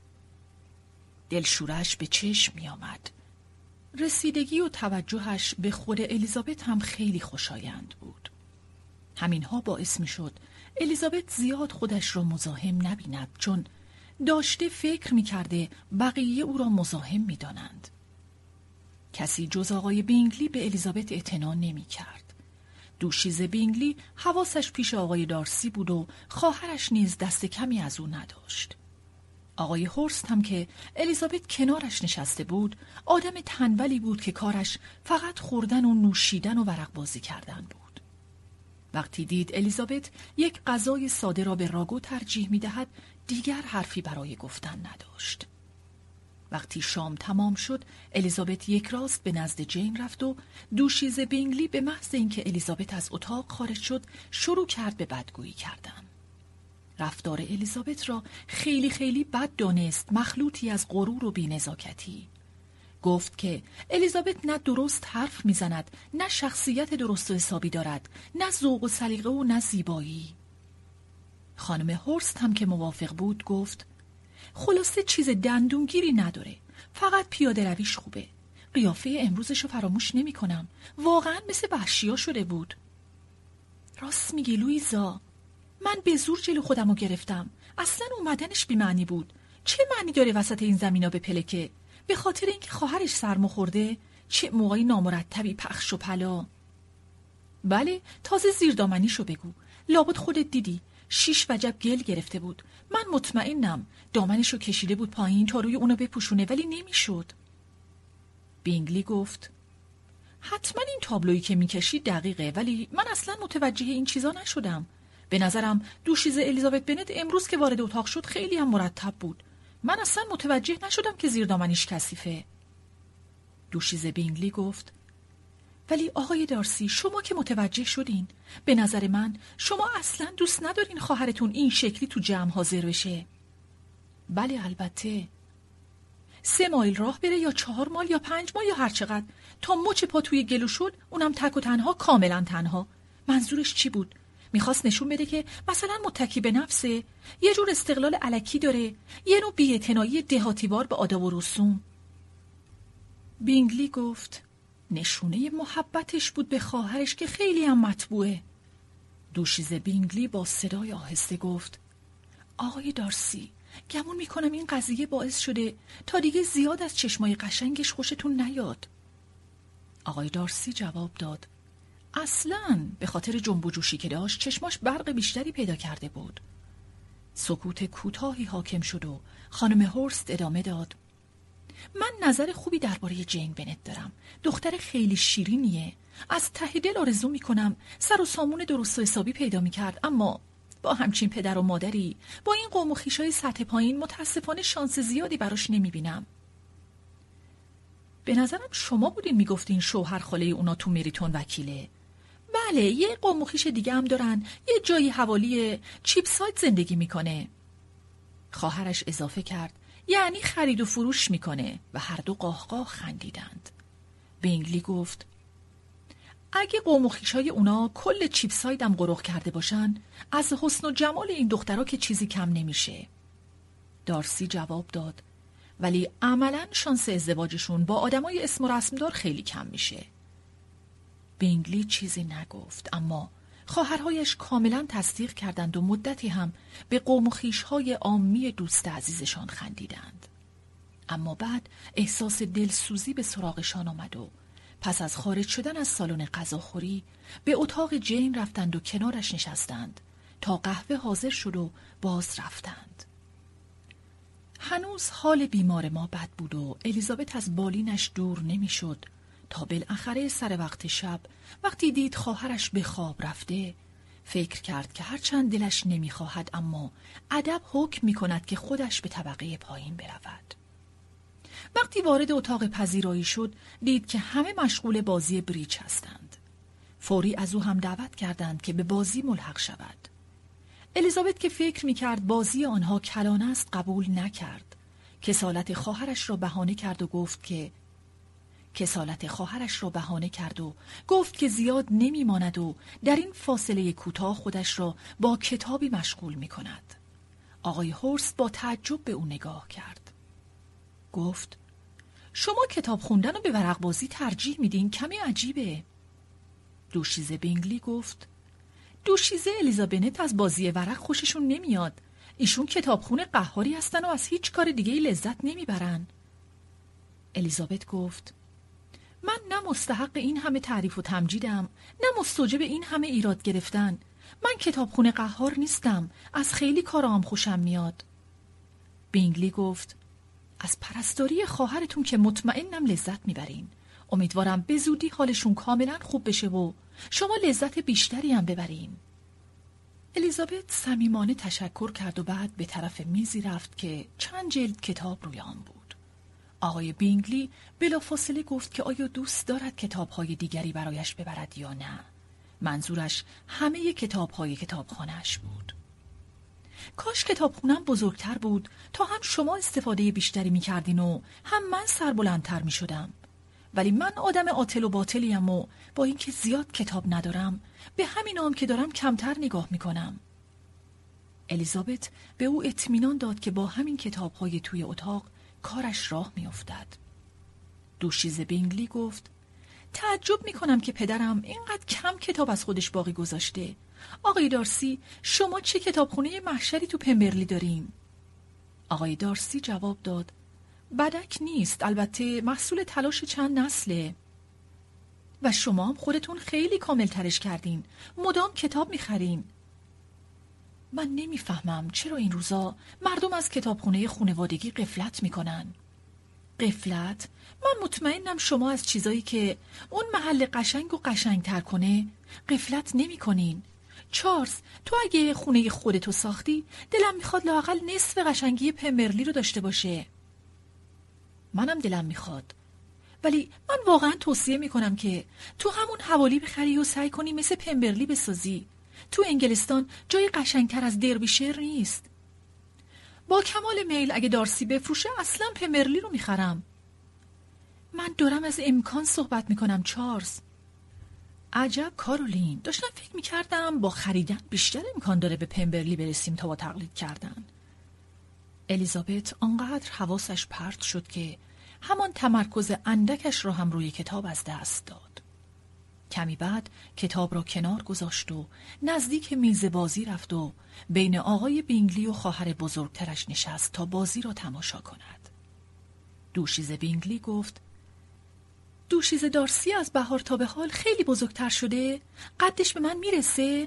دلشورش به چشم می آمد. رسیدگی و توجهش به خود الیزابت هم خیلی خوشایند بود. همینها باعث می شد الیزابت زیاد خودش را مزاحم نبیند، چون داشته فکر می کرده بقیه او را مزاحم می دانند. کسی جز آقای بینگلی به الیزابت اعتنا نمی کرد. دوشیزه بینگلی حواسش پیش آقای دارسی بود و خواهرش نیز دست کمی از او نداشت. آقای هورست هم که الیزابت کنارش نشسته بود، آدم تنبلی بود که کارش فقط خوردن و نوشیدن و ورق بازی کردن بود. وقتی دید الیزابت یک غذای ساده را به راگو ترجیح می دهد، دیگر حرفی برای گفتن نداشت. وقتی شام تمام شد، الیزابت یک راست به نزد جین رفت و دوشیزه بینگلی به محض اینکه الیزابت از اتاق خارج شد شروع کرد به بدگویی کردن. رفتار الیزابت را خیلی خیلی بد دانست، مخلوطی از غرور و بی‌نزاکتی. گفت که الیزابت نه درست حرف میزند، نه شخصیت درست و حسابی دارد، نه ذوق و سلیقه و نه زیبایی. خانم هورست هم که موافق بود گفت خلاصه چیز دندونگیری نداره، فقط پیاده رویش خوبه. قیافه امروزشو فراموش نمی کنم، واقعا مثل وحشیا شده بود. راست میگی لویزا، من به زور جلو خودمو گرفتم. اصلا اومدنش بی معنی بود. چه معنی داره وسط این زمینا به پلکه؟ به خاطر اینکه خواهرش سرما خورده؟ چه موهای نامرتبی پخش و پلا. بله، تازه زیردامنیشو بگو. لابد خودت دیدی 6 وجب گل گرفته بود. من مطمئنم دامنشو کشیده بود پایین تا روی اونو بپوشونه، ولی نمیشد. بینگلی گفت حتما این تابلویی که میکشی دقیقه، ولی من اصلا متوجه این چیزا نشدم. به نظرم دوشیزه الیزابت بنت امروز که وارد اتاق شد خیلی هم مرتب بود. من اصلا متوجه نشدم که زیر دامنیش کثیفه. دوشیزه بینگلی گفت ولی آقای دارسی، شما که متوجه شدین، به نظر من شما اصلا دوست ندارین خواهرتون این شکلی تو جمع حاضر بشه. بله البته. 3 مایل راه بره یا 4 مایل یا 5 مایل یا هر چقدر، تا مچ پا توی گلو شد، اونم تک و تنها، کاملا تنها. منظورش چی بود؟ میخواست نشون بده که مثلا متکی به نفسه، یه جور استقلال الکی داره، یه نوع بی‌اعتنایی دهاتیوار به آداب و رسوم. بینگلی گفت نشونه محبتش بود به خواهرش که خیلی هم مطبوعه. دوشیزه بینگلی با صدای آهسته گفت آقای دارسی، گمون میکنم این قضیه باعث شده تا دیگه زیاد از چشمای قشنگش خوشتون نیاد. آقای دارسی جواب داد اصلاً به خاطر جنب و جوشی که داشت چشماش برق بیشتری پیدا کرده بود. سکوت کوتاهی حاکم شد و خانم هورست ادامه داد من نظر خوبی درباره جین بنت دارم. دختر خیلی شیرینیه. از ته دل آرزو میکنم سر و سامون درست و حسابی پیدا میکرد، اما با همچین پدر و مادری، با این قوم و خویشای سطح پایین، متاسفانه شانس زیادی براش نمیبینم. به نظرم شما بودین میگفتین شوهر خاله اونا تو مریتون وکیله. بله، یه قوم و خویش دیگه هم دارن، یه جایی حوالی چیپسایت زندگی میکنه. خواهرش اضافه کرد یعنی خرید و فروش میکنه و هر دو قاهقاه خندیدند. بینگلی گفت اگه قوم و خویشای اونا کل چیپسایت هم غرق کرده باشن، از حسن و جمال این دخترها که چیزی کم نمیشه. دارسی جواب داد ولی عملاً شانس ازدواجشون با آدمای اسم و رسمدار خیلی کم میشه. بینگلی چیزی نگفت، اما خواهرهایش کاملاً تصدیق کردند و مدتی هم به قوم و خویش‌های عامی دوست عزیزشان خندیدند. اما بعد احساس دلسوزی به سراغشان آمد و پس از خارج شدن از سالن غذاخوری به اتاق جین رفتند و کنارش نشستند تا قهوه حاضر شد و باز رفتند. هنوز حال بیمار ما بد بود و الیزابت از بالینش دور نمیشد تا بالاخره سر وقت شب وقتی دید خواهرش به خواب رفته، فکر کرد که هرچند دلش نمیخواهد اما ادب حکم میکند که خودش به طبقه پایین برود. وقتی وارد اتاق پذیرایی شد دید که همه مشغول بازی بریج هستند. فوری از او هم دعوت کردند که به بازی ملحق شود. الیزابت که فکر میکرد بازی آنها کلانه است قبول نکرد. کسالت خواهرش را بهانه کرد و گفت که زیاد نمیماند و در این فاصله کوتاه خودش را با کتابی مشغول میکند. آقای هورست با تعجب به او نگاه کرد. گفت شما کتاب خوندن رو به ورق بازی ترجیح میدین؟ کمی عجیبه. دوشیزه بینگلی گفت دوشیزه الیزابت از بازی ورق خوششون نمیاد. ایشون کتابخون قهاری هستن و از هیچ کار دیگه‌ای لذت نمیبرن. الیزابت گفت من نه مستحق این همه تعریف و تمجیدم، نه مستوجب این همه ایراد گرفتن. من کتابخون قهار نیستم. از خیلی کارام خوشم میاد. بینگلی گفت از پرستاری خواهرتون که مطمئنم لذت میبرین. امیدوارم به زودی حالشون کاملا خوب بشه و شما لذت بیشتری هم ببرین. الیزابت صمیمانه تشکر کرد و بعد به طرف میزی رفت که چند جلد کتاب روی آن بود. آقای بینگلی بلافاصله گفت که آیا دوست دارد کتاب‌های دیگری برایش ببرد یا نه. منظورش همه کتاب‌های کتابخانه‌اش بود. کاش کتابخونم بزرگتر بود تا هم شما استفاده بیشتری می‌کردین و هم من سربلندتر می‌شدم. ولی من آدم عاطل و باطلیم و با اینکه زیاد کتاب ندارم به همین هم که دارم کمتر نگاه می‌کنم. الیزابت به او اطمینان داد که با همین کتاب‌های توی اتاق کارش راه می‌افتد. دوشیزه بینگلی گفت تعجب می‌کنم که پدرم اینقدر کم کتاب از خودش باقی گذاشته. آقای دارسی، شما چه کتابخونه محشری تو پمبرلی دارین؟ آقای دارسی جواب داد بدک نیست، البته محصول تلاش چند نسله. و شما هم خودتون خیلی کامل ترش کردین، مدام کتاب میخرین. من نمیفهمم چرا این روزا مردم از کتابخونه خانوادگی غفلت میکنن. غفلت؟ من مطمئنم شما از چیزایی که اون محل قشنگ و قشنگتر کنه غفلت نمیکنین. چارلز، تو اگه خونه خودتو ساختی دلم میخواد لااقل نصف قشنگی پمبرلی رو داشته باشه. منم دلم میخواد، ولی من واقعا توصیه میکنم که تو همون حوالی بخری و سعی کنی مثل پمبرلی بسازی. تو انگلستان جای قشنگتر از دربیشیر نیست. با کمال میل اگه دارسی بفروشه اصلا پمبرلی رو میخرم. من دارم از امکان صحبت میکنم چارلز. عجب کارولین، داشتم فکر می‌کردم با خریدن بیشتر امکان داره به پمبرلی برسیم تا با تقلید کردن. الیزابت آنقدر حواسش پرت شد که همان تمرکز اندکش را هم روی کتاب از دست داد. کمی بعد کتاب را کنار گذاشت و نزدیک میز بازی رفت و بین آقای بینگلی و خواهر بزرگترش نشست تا بازی را تماشا کند. دوشیزه بینگلی گفت: دوشیزه دارسی از بهار تا به حال خیلی بزرگتر شده؟ قدش به من میرسه؟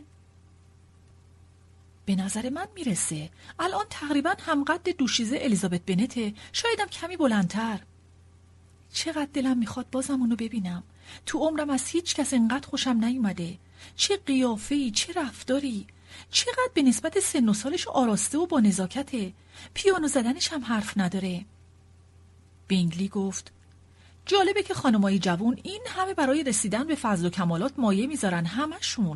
به نظر من میرسه. الان تقریبا هم قد دوشیزه الیزابت بنته، شایدم کمی بلندتر. چقدر دلم میخواد بازم اونو ببینم. تو عمرم از هیچ کس انقدر خوشم نیومده. چه قیافه‌ای، چه رفتاری، چقدر به نسبت سن و سالش آراسته و با نزاکته. پیانو زدنش هم حرف نداره. بینگلی گفت: جالبه که خانمای جوون این همه برای رسیدن به فضل و کمالات مایه میذارن، همشون.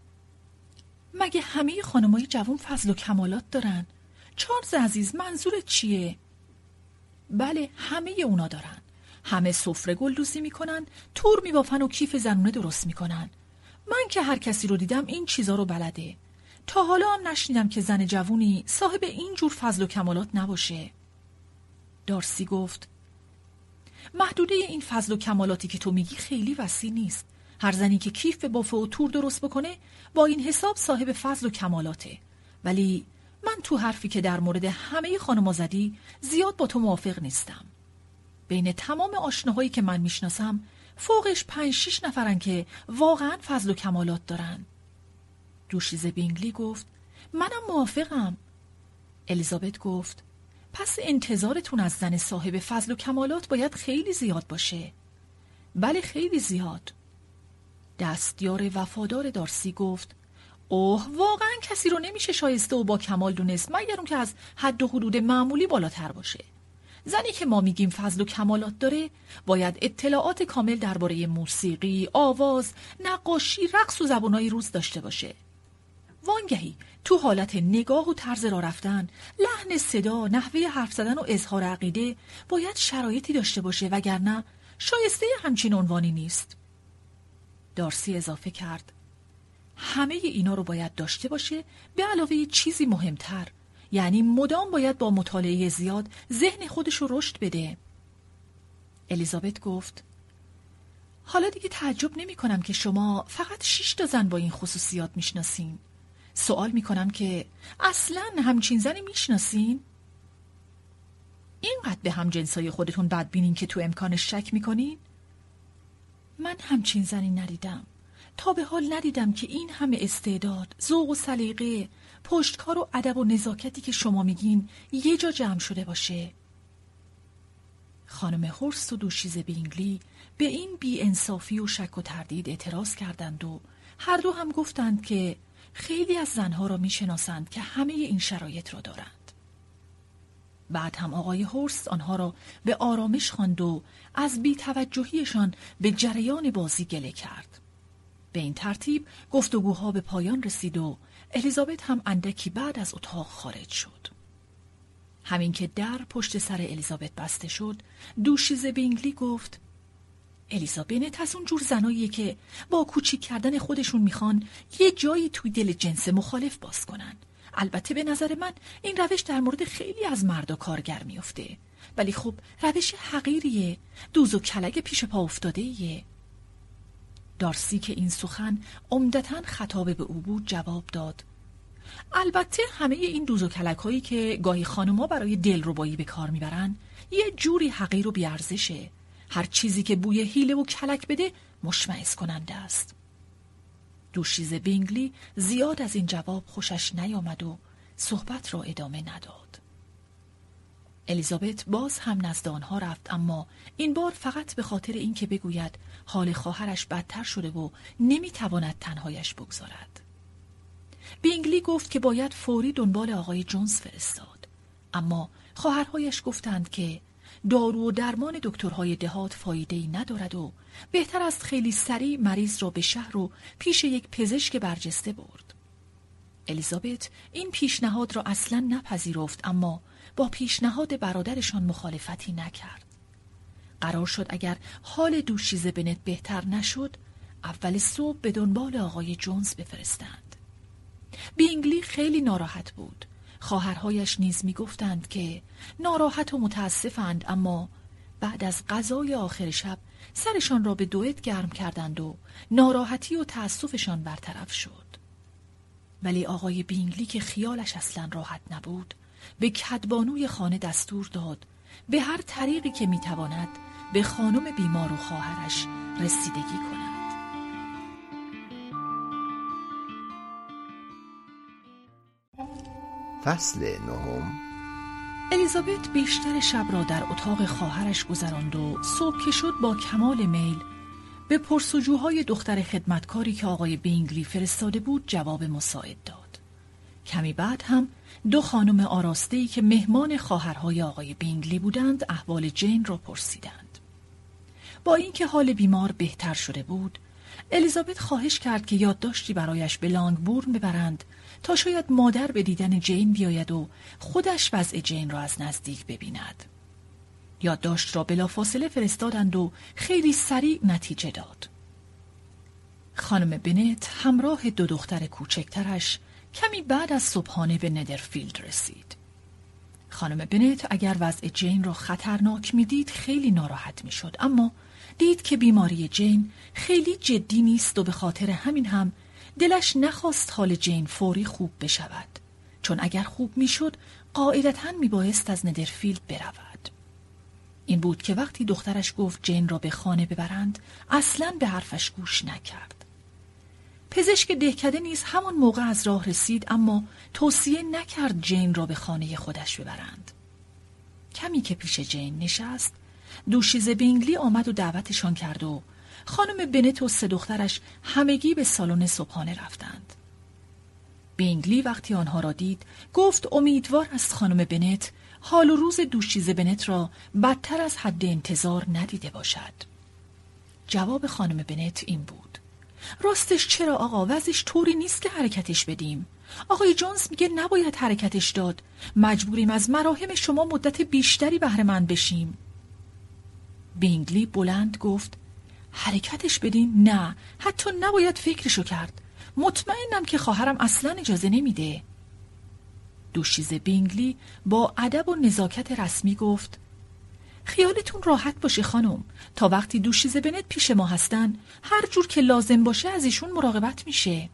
مگه همه خانمای جوون فضل و کمالات دارن؟ چارلز عزیز، منظورت چیه؟ بله، همه اونا دارن. همه سفره گلدوزی میکنن، تور میبافن و کیف زنونه درست میکنن. من که هر کسی رو دیدم این چیزا رو بلده. تا حالا هم نشنیدم که زن جوونی صاحب این جور فضل و کمالات نباشه. دارسی گفت: محدوده این فضل و کمالاتی که تو میگی خیلی وسیع نیست. هر زنی که کیف بافه و تور درست بکنه با این حساب صاحب فضل و کمالاته. ولی من تو حرفی که در مورد همه خانم‌ها زدی زیاد با تو موافق نیستم. بین تمام آشناهایی که من میشناسم فوقش 5-6 نفرن که واقعا فضل و کمالات دارن. دوشیزه بینگلی گفت: منم موافقم. الیزابت گفت: پس انتظارتون از زن صاحب فضل و کمالات باید خیلی زیاد باشه. بله، خیلی زیاد. دستیار وفادار دارسی گفت: اوه، واقعا کسی رو نمیشه شایسته و با کمال دونست مگر اون که از حد و حدود معمولی بالاتر باشه. زنی که ما میگیم فضل و کمالات داره باید اطلاعات کامل درباره موسیقی، آواز، نقاشی، رقص و زبونای روز داشته باشه. وانگهی تو حالت نگاه و طرز راه رفتن، لحن صدا، نحوه حرف زدن و اظهار عقیده باید شرایطی داشته باشه، وگرنه شایسته همچین عنوانی نیست. دارسی اضافه کرد: همه اینا رو باید داشته باشه، به علاوه چیزی مهمتر، یعنی مدام باید با مطالعه زیاد ذهن خودش رو رشد بده. الیزابت گفت: حالا دیگه تعجب نمی کنم که شما فقط 6 تا زن با این خصوصیات میشناسین. سوال می کنم که اصلاً همچین زنی میشناسین؟ اینقدر به هم جنسای خودتون بدبینین که تو امکانش شک میکنین؟ من همچین زنی ندیدم. تا به حال ندیدم که این همه استعداد، ذوق و سلیقه، پشتکار و ادب و نزاکتی که شما میگین یه جا جمع شده باشه. خانم هورست و دوشیزه بینگلی به این بی‌انصافی و شک و تردید اعتراض کردند و هر دو هم گفتند که خیلی از زنها را میشناسند که همه این شرایط را دارند. بعد هم آقای هورست آنها را به آرامش خواند و از بی‌توجهیشان به جریان بازی گله کرد. به این ترتیب گفتگوها به پایان رسید و الیزابت هم اندکی بعد از اتاق خارج شد. همین که در پشت سر الیزابت بسته شد، دوشیزه بینگلی گفت: الیزابت از اون جور زناییه که با کوچیک کردن خودشون میخوان یه جایی توی دل جنس مخالف باز کنن. البته به نظر من این روش در مورد خیلی از مردا کارگر میفته، ولی خب روش حقیریه، دوز و کلک پیش پا افتادهیه. دارسی که این سخن عمدتاً خطاب به او بود جواب داد: البته همه این دوز و کلک هایی که گاهی خانم‌ها برای دلربایی به کار میبرن یه جوری حقیر و بیارزشه. هر چیزی که بوی حیله و کلک بده مشمئز کننده است. دوشیزه بینگلی زیاد از این جواب خوشش نیامد و صحبت را ادامه نداد. الیزابت باز هم نزد آنها رفت، اما این بار فقط به خاطر این که بگوید حال خواهرش بدتر شده و نمیتواند تنهایش بگذارد. بینگلی گفت که باید فوری دنبال آقای جونز فرستاد، اما خواهرهایش گفتند که دارو و درمان دکترهای دهات فایده‌ای ندارد و بهتر است خیلی سریع مریض را به شهر و پیش یک پزشک برجسته برد. الیزابت این پیشنهاد را اصلاً نپذیرفت، اما با پیشنهاد برادرشان مخالفتی نکرد. قرار شد اگر حال دوشیزه بنت بهتر نشد، اول صبح به دنبال آقای جونز بفرستند. بینگلی خیلی ناراحت بود. خواهرهایش نیز می گفتند که ناراحت و متاسفند، اما بعد از غذای آخر شب سرشان را به دوئت گرم کردند و ناراحتی و تأسفشان برطرف شد. ولی آقای بینگلی که خیالش اصلا راحت نبود، به کدبانوی خانه دستور داد به هر طریقی که میتواند به خانم بیمار و خواهرش رسیدگی کند. فصل 9. الیزابت بیشتر شب را در اتاق خواهرش گذراند و صبح که شد با کمال میل به پرسجوهای دختر خدمتکاری که آقای بینگلی فرستاده بود جواب مساعد داد. کمی بعد هم 2 خانم آراسته‌ای که مهمان خواهرهای آقای بینگلی بودند احوال جین را پرسیدند. با اینکه حال بیمار بهتر شده بود، الیزابت خواهش کرد که یادداشتی برایش به لانگبورن ببرند تا شاید مادر به دیدن جین بیاید و خودش وضع جین را از نزدیک ببیند. یادداشت را بلافاصله فرستادند و خیلی سریع نتیجه داد. خانم بنت همراه 2 دختر کوچکترش کمی بعد از صبحانه به ندرفیلد رسید. خانم بنت اگر وضع جین را خطرناک می‌دید خیلی ناراحت می‌شد، اما دید که بیماری جین خیلی جدی نیست و به خاطر همین هم دلش نخواست حال جین فوری خوب بشود، چون اگر خوب می‌شد قاعدتاً میبایست از ندرفیلد برود. این بود که وقتی دخترش گفت جین را به خانه ببرند اصلاً به حرفش گوش نکرد. پزشک دهکده نیز همان موقع از راه رسید، اما توصیه نکرد جین را به خانه خودش ببرند. کمی که پیش جین نشست، دوشیزه بینگلی آمد و دعوتشان کرد و خانم بنت و 3 دخترش همگی به سالن صبحانه رفتند. بینگلی وقتی آنها را دید گفت امیدوار است خانم بنت حال و روز دوشیزه بنت را بدتر از حد انتظار ندیده باشد. جواب خانم بنت این بود: راستش چرا آقا، وضعش طوری نیست که حرکتش بدیم. آقای جونز میگه نباید حرکتش داد. مجبوریم از مراهم شما مدت بیشتری بهره مند بشیم. بینگلی بلند گفت: حرکتش بدیم؟ نه، حتی نباید فکرشو کرد. مطمئنم که خواهرم اصلا اجازه نمیده. دوشیزه بینگلی با ادب و نزاکت رسمی گفت: خیالتون راحت باشه خانم، تا وقتی دوشیزه بنت پیش ما هستن هر جور که لازم باشه از ایشون مراقبت میشه.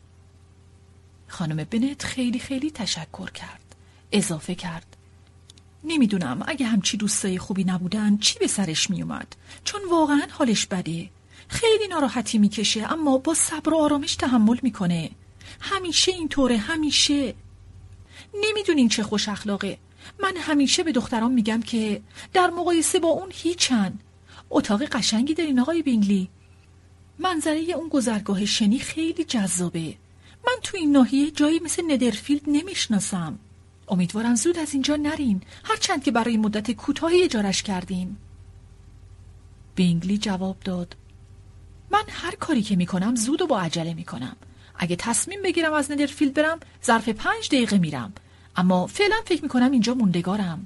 خانم بنت خیلی خیلی تشکر کرد. اضافه کرد: نمیدونم اگه همچی دوستای خوبی نبودن چی به سرش میومد، چون واقعا حالش بده. خیلی ناراحتی میکشه اما با صبر و آرامش تحمل میکنه. همیشه اینطوره، همیشه. نمیدونین چه خوش اخلاقه. من همیشه به دخترام میگم که در مقایسه با اون هیچن. اتاق قشنگی دارین آقای بینگلی. منظره اون گذرگاه شنی خیلی جذابه. من تو این ناحیه جایی مثل ندرفیلد نمیشناسم. امیدوارم زود از اینجا نرین، هرچند که برای مدت کوتاهی اجارش کردیم. بینگلی جواب داد: من هر کاری که میکنم زود و با عجله میکنم. اگه تصمیم بگیرم از ندرفیلد برم ظرف 5 دقیقه میرم، اما فعلا فکر میکنم اینجا موندگارم.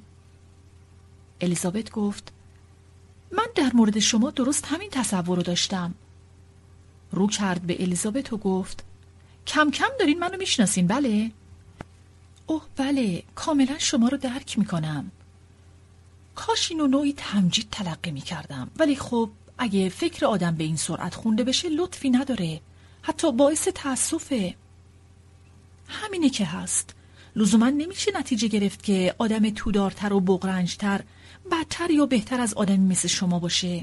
الیزابت گفت: من در مورد شما درست همین تصور رو داشتم. رو کرد به الیزابت و گفت: کم کم دارین منو میشناسین بله؟ اوه بله، کاملا شما رو درک میکنم. کاش اینو نوعی تمجید تلقی میکردم، ولی خب اگه فکر آدم به این سرعت خونده بشه لطفی نداره، حتی باعث تأسفه. همینه که هست. لزوما نمیشه نتیجه گرفت که آدم تودارتر و بغرنجتر بدتر یا بهتر از آدمی مثل شما باشه.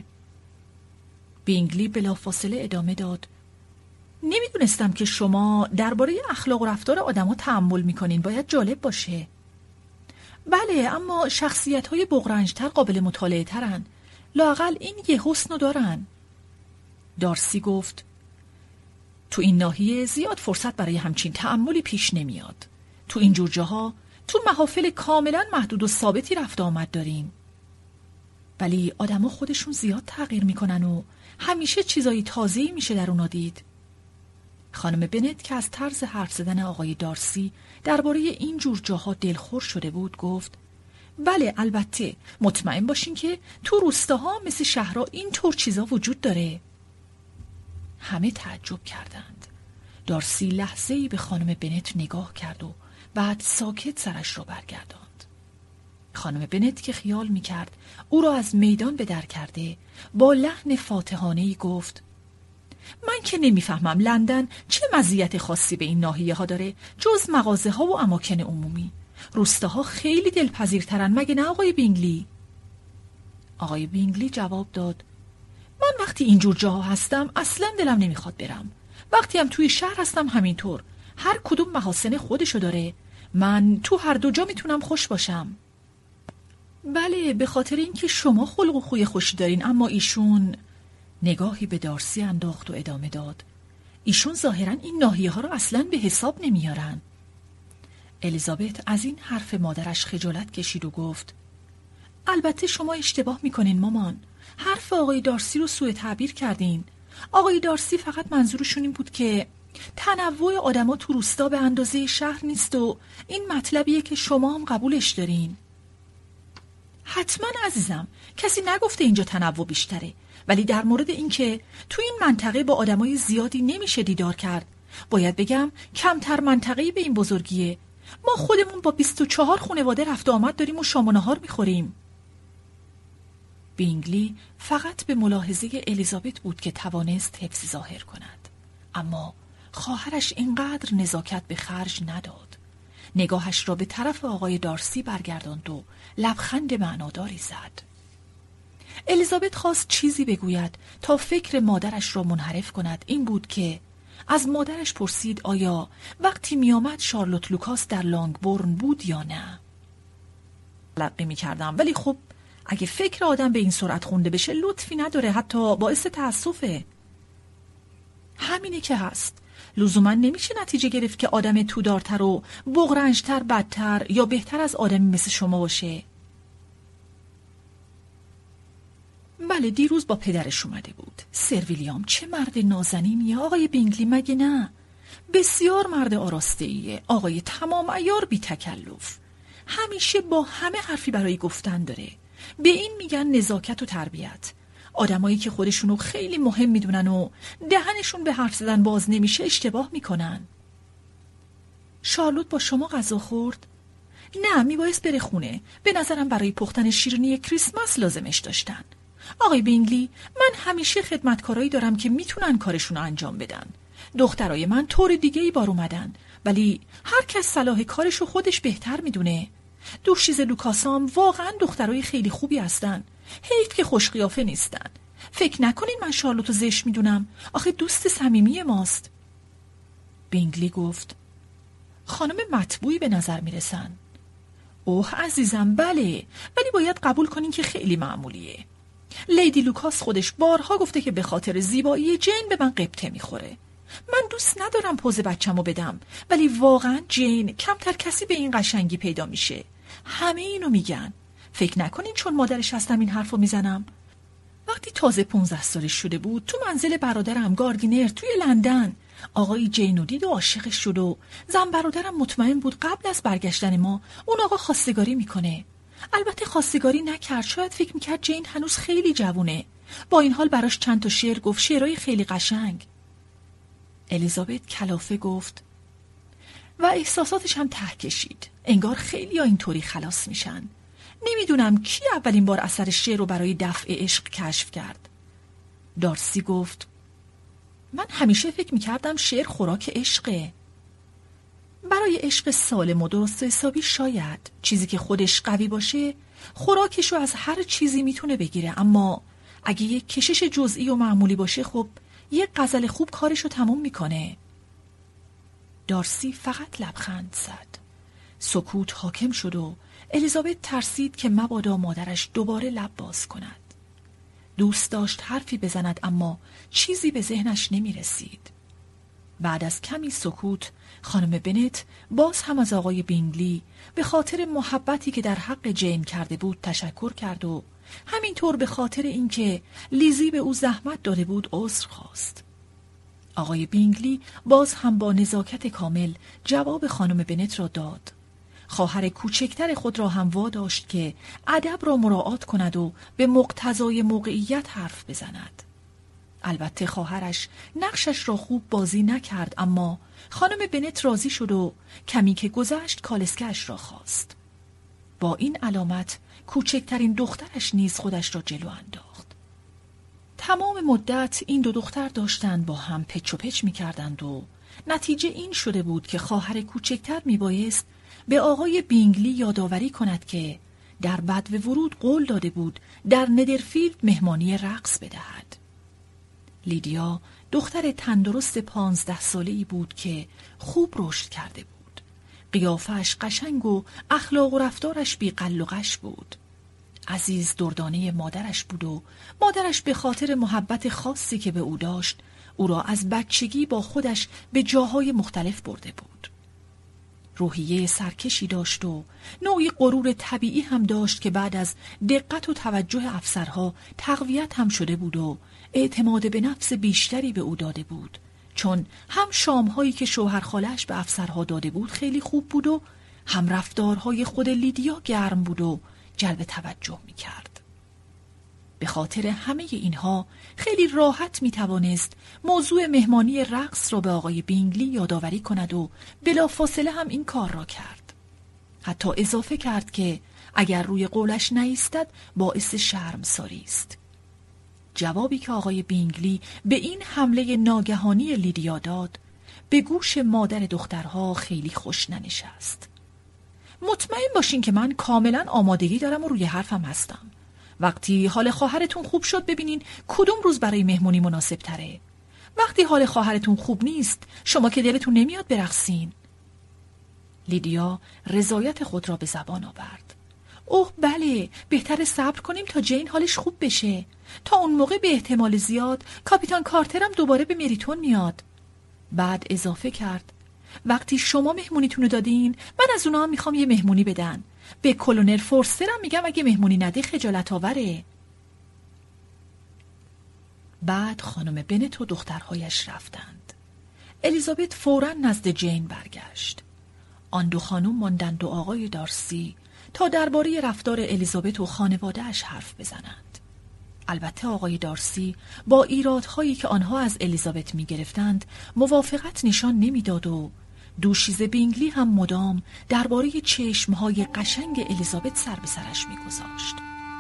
بینگلی بلافاصله ادامه داد: نمیدونستم که شما درباره اخلاق و رفتار آدما تأمل میکنین. باید جالب باشه. بله، اما شخصیت‌های بغرنجتر قابل مطالعه ترن. لااقل این یه حسنو دارن. دارسی گفت: تو این ناحیه زیاد فرصت برای همچین تأملی پیش نمیاد. تو این جور جاها تو محافل کاملا محدود و ثابتی رفت آمد دارین. ولی آدما خودشون زیاد تغییر میکنن و همیشه چیزایی تازه‌ای میشه در اونا دید. خانم بنت که از طرز حرف زدن آقای دارسی درباره این جور جاها دلخور شده بود گفت: بله البته، مطمئن باشین که تو روستاها مثل شهرها این طور چیزا وجود داره. همه تعجب کردند. دارسی لحظه‌ای به خانم بنت نگاه کرد و بعد ساکت سرش را برگرداند. خانم بنت که خیال می‌کرد او را از میدان به در کرده، با لحن فاتحانه‌ای گفت: من که نمیفهمم لندن چه مزیت خاصی به این ناحیه ها داره جز مغازه ها و اماکن عمومی. روستاها خیلی دلپذیرترن، مگه نه آقای بینگلی؟ آقای بینگلی جواب داد: من وقتی اینجور جاها هستم اصلا دلم نمیخواد برم. وقتی هم توی شهر هستم همینطور. هر کدوم محاسن خودشو داره. من تو هر دو جا میتونم خوش باشم. بله، به خاطر اینکه شما خلق و خوی خوشی دارین، اما ایشون... نگاهی به دارسی انداخت و ادامه داد: ایشون ظاهراً این ناحیه ها رو اصلاً به حساب نمیارن. الیزابت از این حرف مادرش خجالت کشید و گفت: البته شما اشتباه میکنین مامان. حرف آقای دارسی رو سوء تعبیر کردین. آقای دارسی فقط منظورشون این بود که تنوع آدما تو روستا به اندازه شهر نیست و این مطلبیه که شما هم قبولش دارین. حتما عزیزم، کسی نگفته اینجا تنوع بیشتره، ولی در مورد این که تو این منطقه با آدمای زیادی نمیشه دیدار کرد، باید بگم کمتر منطقه‌ای به این بزرگیه. ما خودمون با 24 خانواده رفت و آمد داریم و شام و نهار میخوریم. بینگلی فقط به ملاحظه الیزابت بود که توانست حفظ ظاهر کند، اما خواهرش اینقدر نزاکت به خرج نداد. نگاهش را به طرف آقای دارسی برگرداند و لبخند معناداری زد. الیزابت خواست چیزی بگوید تا فکر مادرش را منحرف کند. این بود که از مادرش پرسید آیا وقتی می آمد شارلوت لوکاس در لانگبورن بود یا نه. تلقی می کردم، ولی خب اگه فکر آدم به این سرعت خونده بشه لطفی نداره، حتی باعث تأسفه. همینه که هست. لزوما نمیشه نتیجه گرفت که آدم تودارتر و بغرنجتر بدتر یا بهتر از آدمی مثل شما باشه. بله، دیروز با پدرش اومده بود. سر ویلیام چه مرد نازنینیه آقای بینگلی، مگه نه؟ بسیار مرد آراسته‌ایه، آقای تمام عیار بی تکلف. همیشه با همه حرفی برای گفتن داره. به این میگن نزاکت و تربیت. آدمایی که خودشونو خیلی مهم میدونن و دهنشون به حرف زدن باز نمیشه اشتباه میکنن. شارلوت با شما غذا خورد؟ نه، میبایست بره خونه. به نظرم برای پختن شیرینی کریسمس لازمش داشتن. آقای بینگلی، من همیشه خدمتکارایی دارم که میتونن کارشونو انجام بدن. دخترای من طور دیگه‌ای بار اومدن، ولی هر کس صلاح کارشو خودش بهتر میدونه. دوشیز لوکاسام واقعا دخترای خیلی خوبی هستن. حیف که خوش قیافه نیستن. فکر نکنین من شارلوتو زشت میدونم. آخه دوست صمیمی ماست. بینگلی گفت: خانم مطبوعی به نظر میرسن. اوه عزیزم، بله، ولی باید قبول کنین که خیلی معمولیه. لیدی لوکاس خودش بارها گفته که به خاطر زیبایی جین به من غبطه میخوره. من دوست ندارم پوز بچه‌مو بدم، ولی واقعا جین کمتر کسی به این قشنگی پیدا میشه. همه اینو میگن. فکر نکنین چون مادرش هستم این حرفو میزنم. وقتی تازه 15 سالش شده بود تو منزل برادرم گاردینر توی لندن آقای جینو دید و عاشقش شد و زن برادرم مطمئن بود قبل از برگشتن ما اون آقا خواستگاری میکنه. البته خواستگاری نکرد، شاید فکر میکرد جین هنوز خیلی جوونه. با این حال براش چند تا شعر گفت، شعرهای خیلی قشنگ. الیزابت کلافه گفت: و احساساتش هم ته کشید. انگار خیلی ها اینطوری خلاص میشن. نمیدونم کی اولین بار اثر شعر رو برای دفع عشق کشف کرد. دارسی گفت: من همیشه فکر میکردم شعر خوراک عشقه. برای عشق سالم و درست حسابی شاید. چیزی که خودش قوی باشه خوراکشو از هر چیزی میتونه بگیره، اما اگه یک کشش جزئی و معمولی باشه خب یک غزل خوب کارشو تموم میکنه. دارسی فقط لبخند زد. سکوت حاکم شد و الیزابت ترسید که مبادا مادرش دوباره لب باز کند. دوست داشت حرفی بزند اما چیزی به ذهنش نمی رسید. بعد از کمی سکوت خانم بنت باز هم از آقای بینگلی به خاطر محبتی که در حق جین کرده بود تشکر کرد و همینطور به خاطر اینکه لیزی به او زحمت داده بود عذر خواست. آقای بینگلی باز هم با نزاکت کامل جواب خانم بنت را داد. خواهر کوچکتر خود را هم واداشت که ادب را مراعات کند و به مقتضای موقعیت حرف بزند. البته خواهرش نقشش را خوب بازی نکرد، اما خانم بنت راضی شد و کمی که گذشت کالسکه‌اش را خواست. با این علامت کوچکترین دخترش نیز خودش را جلو انداخت. تمام مدت این دو دختر داشتند با هم پچ و پچ می کردند و نتیجه این شده بود که خواهر کوچکتر می بایست به آقای بینگلی یادآوری کند که در بدو ورود قول داده بود در ندرفیلد مهمانی رقص بدهد. لیدیا دختر تندرست 15 ساله‌ای بود که خوب رشد کرده بود. قیافش قشنگ و اخلاق و رفتارش بی قل و قش بود. عزیز دردانه مادرش بود و مادرش به خاطر محبت خاصی که به او داشت او را از بچگی با خودش به جاهای مختلف برده بود. روحیه سرکشی داشت و نوعی غرور طبیعی هم داشت که بعد از دقت و توجه افسرها تقویت هم شده بود و اعتماد به نفس بیشتری به او داده بود، چون هم شامهایی که شوهر خالش به افسرها داده بود خیلی خوب بود و هم رفتارهای خود لیدیا گرم بود و جلب توجه می کرد. به خاطر همه اینها خیلی راحت می توانست موضوع مهمانی رقص را به آقای بینگلی یادآوری کند و بلافاصله هم این کار را کرد. حتی اضافه کرد که اگر روی قولش نایستد باعث شرمساری است. جوابی که آقای بینگلی به این حمله ناگهانی لیدیا داد به گوش مادر دخترها خیلی خوش ننشست. مطمئن باشین که من کاملا آمادگی دارم و روی حرفم هستم. وقتی حال خواهرتون خوب شد ببینین کدوم روز برای مهمونی مناسب تره. وقتی حال خواهرتون خوب نیست شما که دلتون نمیاد برقصین. لیدیا رضایت خود را به زبان آورد. اوه بله، بهتره صبر کنیم تا جین حالش خوب بشه. تا اون موقع به احتمال زیاد کاپیتان کارترم دوباره به مریتون میاد. بعد اضافه کرد وقتی شما مهمونیتونو دادین من از اونا هم میخوام یه مهمونی بدن. به کلونل فورسترم میگم اگه مهمونی نده خجالت آوره. بعد خانم بنت و دخترهایش رفتند. الیزابت فوراً نزد جین برگشت. آن دو خانم ماندند و آقای دارسی تا درباره رفتار الیزابت و خانواده‌اش حرف بزنند. البته آقای دارسی با ایرادهایی که آنها از الیزابت می‌گرفتند موافقت نشان نمی‌داد و دوشیزه بینگلی هم مدام درباره چشم‌های قشنگ الیزابت سر به سرش می‌گذاشت.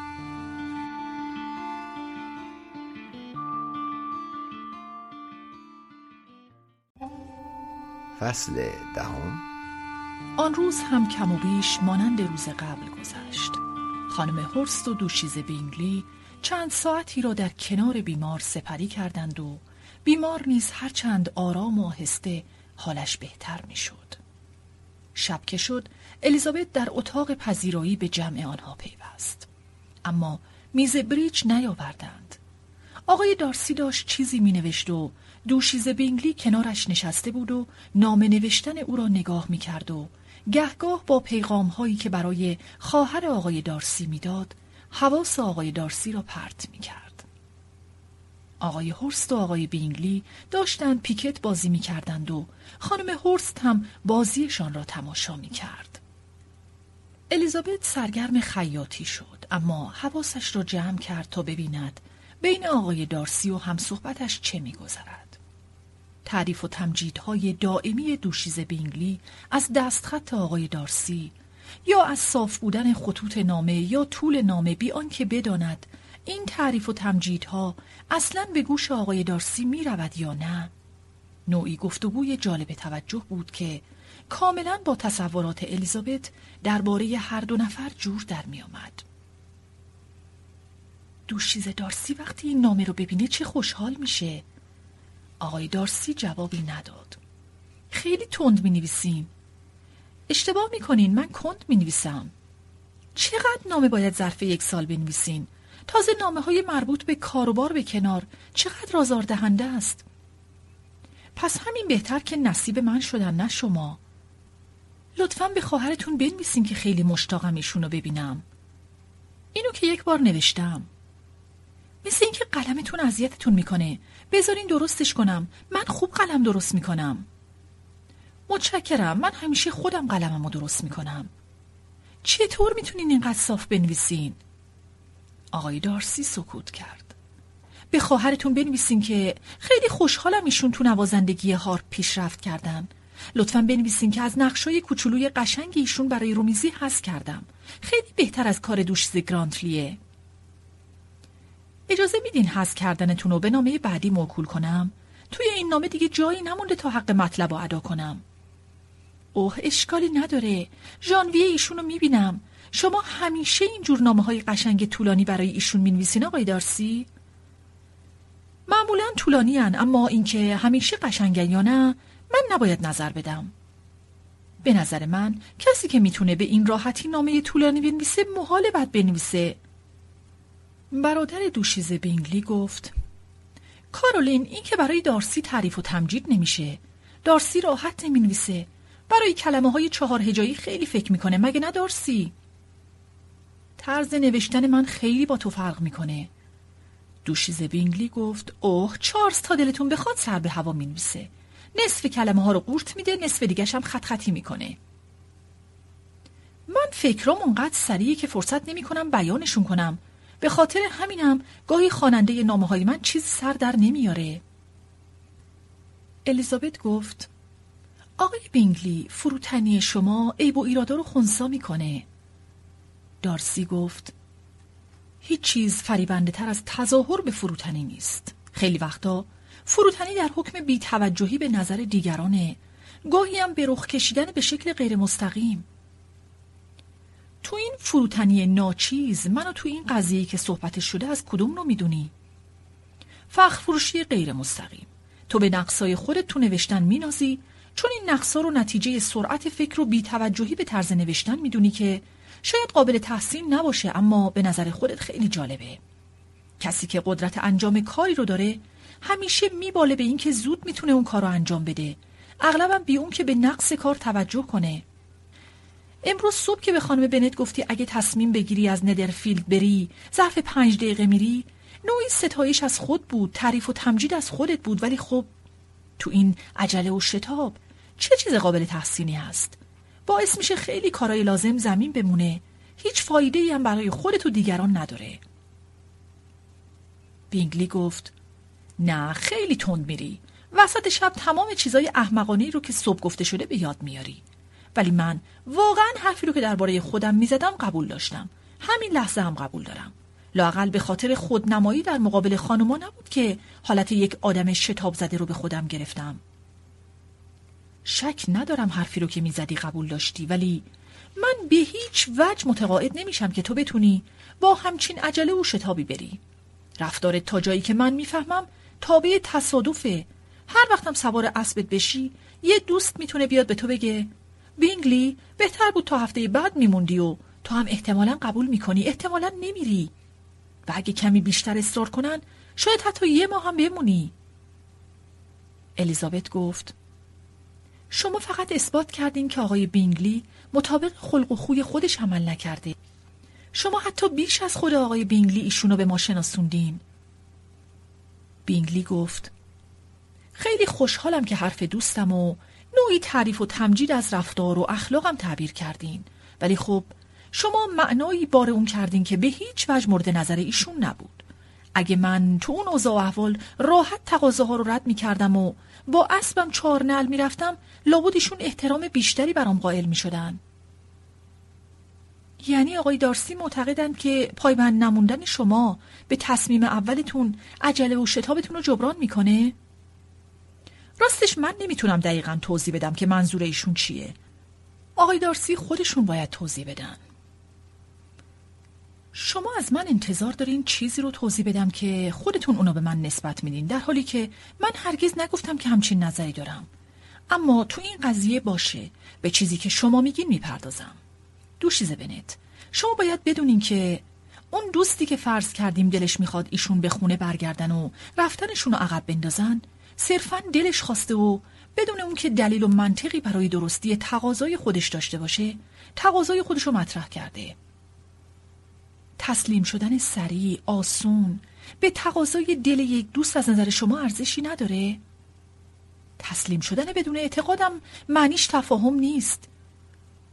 فصل 10. آن روز هم کم و بیش مانند روز قبل گذشت. خانم هورست و دوشیزه بینگلی چند ساعتی را در کنار بیمار سپری کردند و بیمار نیز هرچند آرام و آهسته حالش بهتر می‌شد. شب که شد الیزابت در اتاق پذیرایی به جمع آنها پیوست، اما میز بریج نیاوردند. آقای دارسی داشت چیزی مینوشت و دوشیزه بینگلی کنارش نشسته بود و نامه نوشتن او را نگاه می‌کرد و گهگاه با پیغام‌هایی که برای خواهر آقای دارسی میداد حواس آقای دارسی را پرت می‌کرد. آقای هورست و آقای بینگلی داشتند پیکت بازی می‌کردند و خانم هورست هم بازیشان را تماشا می‌کرد. الیزابت سرگرم خیاطی شد، اما حواسش را جمع کرد تا ببیند بین آقای دارسی و همصحبتش چه می‌گذرد. تعریف و تمجیدهای دائمی دوشیزه بینگلی از دستخط آقای دارسی یا از صاف بودن خطوط نامه یا طول نامه بی آنکه بداند این تعریف و تمجیدها اصلاً به گوش آقای دارسی می رود یا نه، نوعی گفتگوی جالب توجه بود که کاملاً با تصورات الیزابت درباره هر دو نفر جور در می آمد. دوشیزه دارسی وقتی این نامه رو ببینه چه خوشحال میشه. آقای دارسی جوابی نداد. خیلی تند می نویسین. اشتباه می کنین، من کند می نویسم. چقدر نامه باید ظرف 1 سال بنویسین؟ تازه نامه های مربوط به کاروبار به کنار چقدر آزاردهنده است. پس همین بهتر که نصیب من شدن نه شما. لطفاً به خواهرتون بنویسین که خیلی مشتاقم ایشونو ببینم. اینو که 1 بار نوشتم. مثل این که قلمتون اذیتتون میکنه. بذارین درستش کنم. من خوب قلم درست میکنم. متشکرم، من همیشه خودم قلممو درست میکنم. چطور میتونین اینقدر صاف بنویسین؟ آقای دارسی سکوت کرد. به خواهرتون بنویسین که خیلی خوشحالم ایشون تو نوازندگی هارپ پیشرفت کردن. لطفاً بنویسین که از نقشای کوچولوی قشنگ ایشون برای رومیزی حذف کردم. خیلی بهتر از کار دوشیزه گرانتلیه. اجازه میدین حذف کردنتون رو به نامه بعدی موکول کنم؟ توی این نامه دیگه جایی نمونده تا حق مطلب رو ادا کنم. اوه اشکالی نداره. ژانویه ایشون رو میبینم. شما همیشه اینجور نامه‌های قشنگ طولانی برای ایشون مینویسین آقای دارسی؟ معمولاً طولانی هن، اما اینکه همیشه قشنگن یا نه من نباید نظر بدم. به نظر من کسی که میتونه به این راحتی نامه طولانی بنویسه محاله بد بنویسه. برادر دوشیزه بینگلی گفت کارولین، این که برای دارسی تعریف و تمجید نمیشه. دارسی راحت نمینویسه. برای کلمه‌های 4 هجایی خیلی فکر میکنه، مگه نه دارسی؟ طرز نوشتن من خیلی با تو فرق میکنه. دوشیزه بینگلی گفت اوه، چارلز تا دلتون بخواد سر به هوا مینویسه. نصف کلمه ها رو قورت میده، نصف دیگه‌ش هم خط خطی میکنه. من فکرام اونقدر سریعه که فرصت نمیکنم بیانشون کنم. به خاطر همینم گاهی خواننده نامه‌های من چیز سر در نمیاره. الیزابت گفت آقای بینگلی، فروتنی شما عیب و ایرادا رو خنثی میکنه. دارسی گفت هیچ چیز فریبنده تر از تظاهر به فروتنی نیست. خیلی وقتا فروتنی در حکم بی‌توجهی به نظر دیگرانه، گاهی هم به رخ کشیدن به شکل غیر مستقیم. تو این فروتنی ناچیز منو تو این قضیه که صحبتش شده از کدوم رو میدونی؟ فخر فروشی غیر مستقیم. تو به نقصای خودت تو نوشتن مینازی، چون این نقصا رو نتیجه سرعت فکر و بی‌توجهی به طرز نوشتن میدونی که شاید قابل تحسین نباشه، اما به نظر خودت خیلی جالبه. کسی که قدرت انجام کاری رو داره همیشه میباله به این که زود میتونه اون کار رو انجام بده، اغلبم بی اون که به نقص کار توجه کنه. امروز صبح که به خانم بنت گفتی اگه تصمیم بگیری از ندرفیلد بری ظرف 5 دقیقه میری، نوعی ستایش از خود بود، تعریف و تمجید از خودت بود، ولی خب تو این عجله و شتاب چه چیز قابل تحسینی هست؟ باعث میشه خیلی کارهای لازم زمین بمونه، هیچ فایده‌ای هم برای خودت و دیگران نداره. بینگلی گفت نه، خیلی تند میری. وسط شب تمام چیزای احمقانه‌ای رو که صبح گفته شده به یاد میاری. ولی من واقعا حرفی رو که درباره خودم میزدم قبول داشتم. همین لحظه هم قبول دارم. لااقل به خاطر خودنمایی در مقابل خانوما نبود که حالت یک آدم شتاب زده رو به خودم گرفتم. شک ندارم حرفی رو که میزدی قبول داشتی، ولی من به هیچ وجه متقاعد نمیشم که تو بتونی با همچین عجله و شتابی بری. رفتارت تا جایی که من میفهمم تابع تصادفه. هر وقتم سوار اسبت بشی یه دوست میتونه بیاد به تو بگه بینگلی بهتر بود تا هفته بعد میموندی، و تو هم احتمالاً قبول میکنی، احتمالاً نمیری، و اگه کمی بیشتر اصرار کنن شاید حتی 1 ماه هم بمونی. الیزابت گفت شما فقط اثبات کردین که آقای بینگلی مطابق خلق و خوی خودش عمل نکرده. شما حتی بیش از خود آقای بینگلی ایشونو به ما شناسوندین. بینگلی گفت خیلی خوشحالم که حرف دوستم و نوعی تعریف و تمجید از رفتار و اخلاقم تعبیر کردین، ولی خب شما معنایی بار اون کردین که به هیچ وجه مورد نظر ایشون نبود. اگه من تو اون اوضاع و احوال راحت تقاضاها رو رد می‌کردم و با اسبم 4 نعل می‌رفتم، لابد ایشون احترام بیشتری برام قائل می‌شدن. یعنی آقای دارسی معتقدن که پایبند نموندن شما به تصمیم اولتون عجله و شتابتون رو جبران میکنه؟ راستش من نمیتونم دقیقاً توضیح بدم که منظور ایشون چیه. آقای دارسی خودشون باید توضیح بدن. شما از من انتظار دارین چیزی رو توضیح بدم که خودتون اونو به من نسبت میدین، در حالی که من هرگز نگفتم که همچین نظری دارم. اما تو این قضیه باشه، به چیزی که شما میگین میپردازم. دوشیزه بنت، شما باید بدونین که اون دوستی که فرض کردیم دلش میخواد ایشون به خونه برگردن و رفتنشون رو عقب بندازن، صرفاً دلش خواسته و بدون اون که دلیل و منطقی برای درستی تقاضای خودش داشته باشه، تقاضای خودش رو مطرح کرده. تسلیم شدن سریع، آسون به تقاضای دل یک دوست از نظر شما ارزشی نداره؟ تسلیم شدن بدون اعتقادم معنیش تفاهم نیست.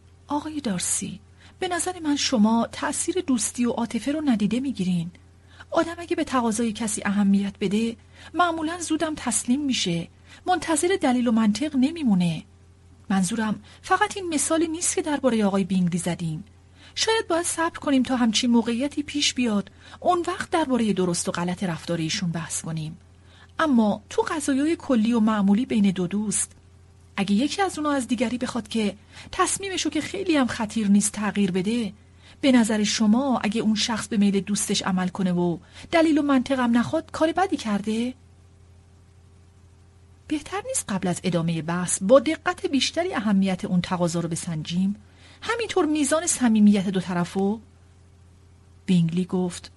آقای دارسی، به نظر من شما تأثیر دوستی و عاطفه رو ندیده میگیرین. آدم اگه به تقاضای کسی اهمیت بده معمولاً زودم تسلیم میشه، منتظر دلیل و منطق نمیمونه. منظورم فقط این مثالی نیست که درباره آقای بینگلی زدین. شاید باید صبر کنیم تا همچین موقعیتی پیش بیاد، اون وقت درباره درست و غلط رفتار ایشون بحث کنیم. اما تو قضایای کلی و معمولی بین دو دوست، اگه یکی از اونا از دیگری بخواد که تصمیمشو که خیلی هم خطیر نیست تغییر بده، به نظر شما اگه اون شخص به میل دوستش عمل کنه و دلیل و منطقم نخواد کار بدی کرده؟ بهتر نیست قبل از ادامه بحث با دقت بیشتری اهمیت اون تقاضا رو بسنجیم؟ همینطور میزان صمیمیت دو طرفو؟ بینگلی گفت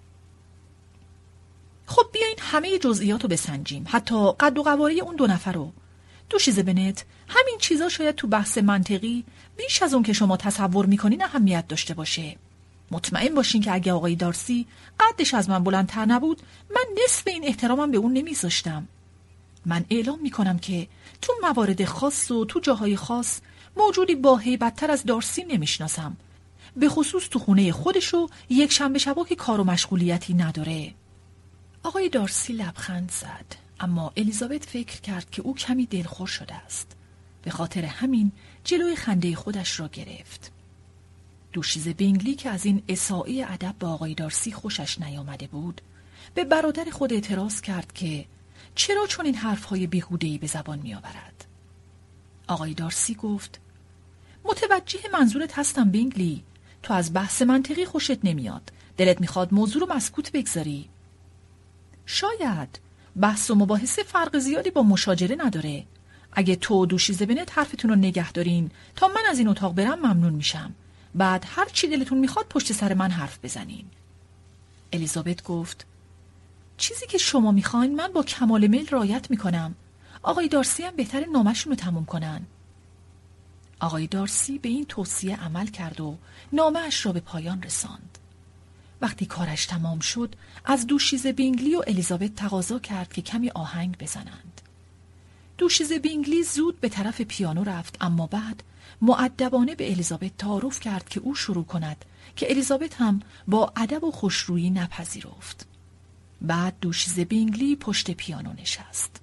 خب بیاین همه جزئیات رو بسنجیم، حتی قد و قواره اون دو نفر رو. دوشیزه بنت، همین چیزا شاید تو بحث منطقی بیش از اون که شما تصور میکنین اهمیت داشته باشه. مطمئن باشین که اگه آقای دارسی قدش از من بلندتر نبود، من نصف این احترامم به اون نمیذاشتم. من اعلام میکنم که تو موارد خاص و تو جاهای خاص موجودی با هیبت‌تر از دارسی نمیشناسم، به خصوص تو خونه خودش و یک شنبه شبا که کار و مشغولیتی نداره. آقای دارسی لبخند زد، اما الیزابت فکر کرد که او کمی دلخور شده است. به خاطر همین جلوی خنده خودش را گرفت. دوشیزه بینگلی که از این اساءه ادب به آقای دارسی خوشش نیامده بود، به برادر خود اعتراض کرد که چرا چون این حرفهای بیهوده‌ای به زبان می آورد. آقای دارسی گفت متوجه منظورت هستم بینگلی، تو از بحث منطقی خوشت نمیاد، دلت میخواد موضوع رو مسکوت بگذاری. شاید بحث و مباحثه فرق زیادی با مشاجره نداره. اگه تو و دوشیزه بنت حرفتون رو نگه دارین تا من از این اتاق برم ممنون میشم. بعد هر چی دلتون میخواد پشت سر من حرف بزنین. الیزابت گفت چیزی که شما میخواین من با کمال میل رعایت میکنم. آقای دارسی هم بهتر نامشون رو تموم کنن. آقای دارسی به این توصیه عمل کرد و نامه‌اش را به پایان رساند. وقتی کارش تمام شد، از دوشیزه بینگلی و الیزابت تقاضا کرد که کمی آهنگ بزنند. دوشیزه بینگلی زود به طرف پیانو رفت، اما بعد مؤدبانه به الیزابت تعارف کرد که او شروع کند که الیزابت هم با ادب و خوشرویی نپذیرفت. بعد دوشیزه بینگلی پشت پیانو نشست.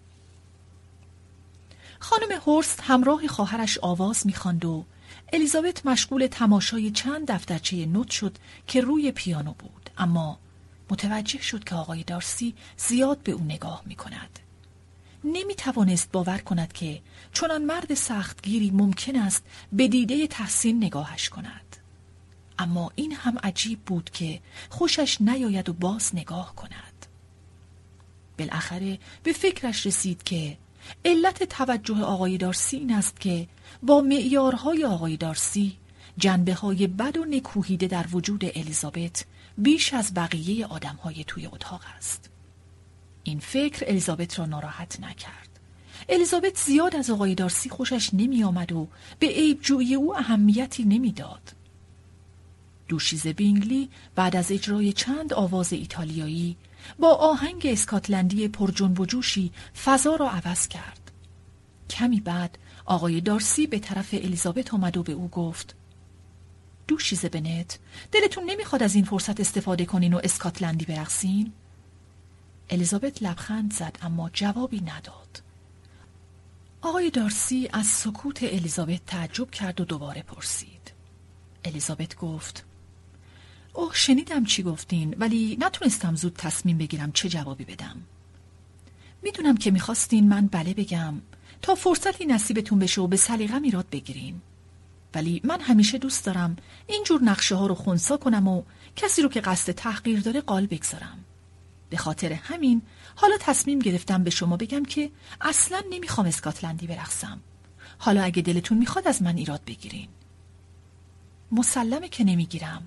خانم هورست همراه خواهرش آواز می‌خواند و الیزابت مشغول تماشای چند دفترچه نوت شد که روی پیانو بود، اما متوجه شد که آقای دارسی زیاد به او نگاه می‌کند. نمی‌توانست باور کند که چنان مرد سختگیری ممکن است به دیده تحسین نگاهش کند. اما این هم عجیب بود که خوشش نیاید و باز نگاه کند. بالاخره به فکرش رسید که علت توجه آقای دارسی این است که با معیارهای آقای دارسی جنبه‌های بد و نکوهیده در وجود الیزابت بیش از بقیه آدم‌های توی اتاق است. این فکر الیزابت را ناراحت نکرد. الیزابت زیاد از آقای دارسی خوشش نمی آمد و به عیب‌جویی او اهمیتی نمی داد. دوشیزه بینگلی بعد از اجرای چند آواز ایتالیایی با آهنگ اسکاتلندی پر جنب و جوشی فضا را عوض کرد. کمی بعد آقای دارسی به طرف الیزابت آمد و به او گفت دوشیزه بنت، دلتون نمیخواد از این فرصت استفاده کنین و اسکاتلندی برقصین؟ الیزابت لبخند زد اما جوابی نداد. آقای دارسی از سکوت الیزابت تعجب کرد و دوباره پرسید. الیزابت گفت اوه شنیدم چی گفتین، ولی نتونستم زود تصمیم بگیرم چه جوابی بدم. میدونم که میخواستین من بله بگم تا فرصتی نصیبتون بشه و به سلیقه‌م ایراد بگیرین، ولی من همیشه دوست دارم اینجور نقشه ها رو خنثی کنم و کسی رو که قصد تحقیر داره قال بگذارم. به خاطر همین حالا تصمیم گرفتم به شما بگم که اصلاً نمیخوام اسکاتلندی برقصم. حالا اگه دلتون میخواد از من ایراد بگیرین. مسلمه که نمیگیرم.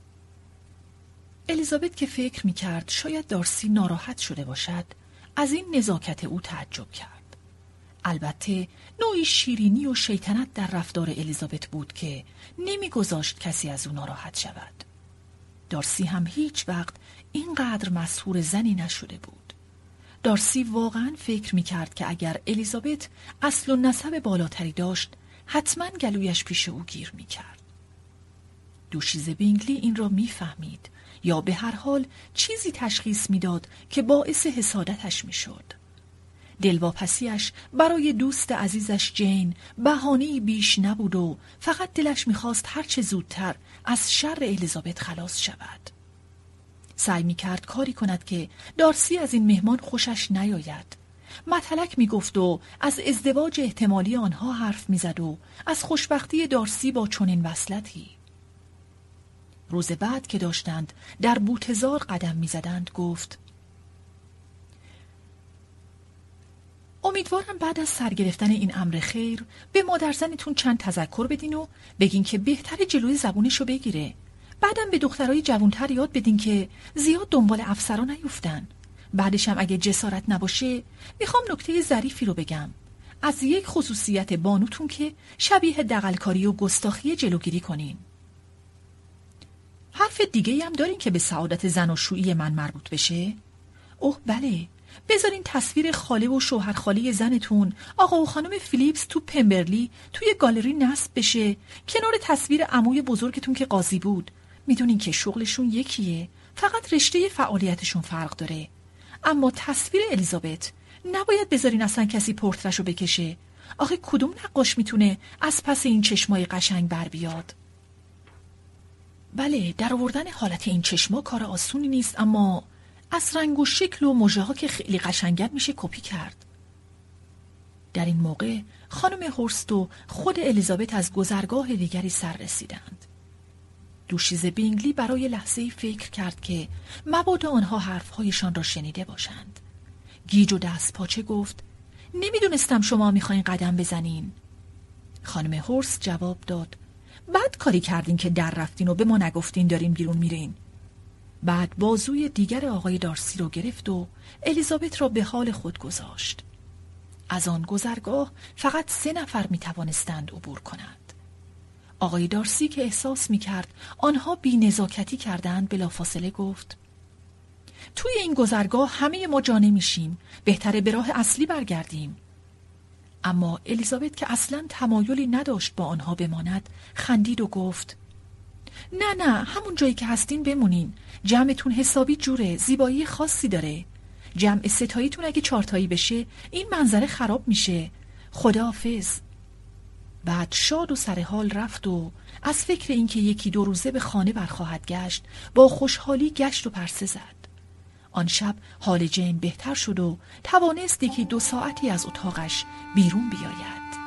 الیزابت که فکر میکرد شاید دارسی ناراحت شده باشد، از این نزاکت او تعجب کرد. البته نوعی شیرینی و شیطنت در رفتار الیزابت بود که نمیگذاشت کسی از او ناراحت شود. دارسی هم هیچ وقت اینقدر مسحور زنی نشده بود. دارسی واقعا فکر میکرد که اگر الیزابت اصل و نسب بالاتری داشت، حتما گلویش پیش او گیر میکرد. دوشیزه بینگلی این را میفهمید یا به هر حال چیزی تشخیص میداد که باعث حسادتش میشد. دلواپسیش برای دوست عزیزش جین بهانه‌ای بیش نبود و فقط دلش میخواست هرچه زودتر از شر الیزابت خلاص شود. سعی میکرد کاری کند که دارسی از این مهمان خوشش نیاید. متلک میگفت و از ازدواج احتمالی آنها حرف میزد و از خوشبختی دارسی با چنین وصلتی. روز بعد که داشتند در بوتزار قدم میزدند گفت: امیدوارم بعد از سرگرفتن این امر خیر به مادرزنتون چند تذکر بدین و بگین که بهتر جلوی زبونشو بگیره. بعدم به دخترای جوانتر یاد بدین که زیاد دنبال افسرا نیفتن. بعدش هم اگه جسارت نباشه میخوام نکته ظریفی رو بگم. از یک خصوصیت بانوتون که شبیه دغلکاری و گستاخی جلوگیری کنین. حرف دیگه‌ای هم دارین که به سعادت زناشویی من مربوط بشه؟ اوه بله، بذارین تصویر خاله و شوهرخاله زنتون آقا و خانم فیلیپس تو پمبرلی توی گالری نصب بشه کنار تصویر عموی بزرگتون که قاضی بود. میدونین که شغلشون یکیه، فقط رشته فعالیتشون فرق داره. اما تصویر الیزابت نباید بذارین اصلا کسی پورترشو بکشه. آخه کدوم نقاش میتونه از پس این چشمای قشنگ بر بیاد؟ بله، در آوردن حالت این چشما کار آسونی نیست، اما از رنگ و شکل و مژه ها که خیلی قشنگن میشه کپی کرد. در این موقع خانم هورست و خود الیزابت از گذرگاه دیگری سر رسیدند. دوشیزه بینگلی برای لحظه‌ای فکر کرد که مبادا آنها حرفهایشان را شنیده باشند. گیج و دست پاچه گفت: نمیدونستم شما میخواین قدم بزنین. خانم هورست جواب داد: بد کاری کردین که در رفتین و به ما نگفتین دارین بیرون میرین. بعد بازوی دیگر آقای دارسی رو گرفت و الیزابت را به حال خود گذاشت. از آن گذرگاه فقط 3 نفر می توانستند عبور کنند. آقای دارسی که احساس می کرد آنها بی نزاکتی کردند بلافاصله گفت: توی این گذرگاه همه ما جا نمیشیم، بهتره به راه اصلی برگردیم. اما الیزابت که اصلاً تمایلی نداشت با آنها بماند خندید و گفت: نه همون جایی که هستین بمونین. جمعتون حسابی جوره، زیبایی خاصی داره. جمع 3 تاییتون اگه 4 تایی بشه این منظره خراب میشه. خداحافظ. بعد شاد و سرحال رفت و از فکر اینکه 1-2 روزه به خانه برخواهد گشت با خوشحالی گشت و پرسه زد. آن شب حال جین بهتر شد و توانست 1-2 ساعتی از اتاقش بیرون بیاید.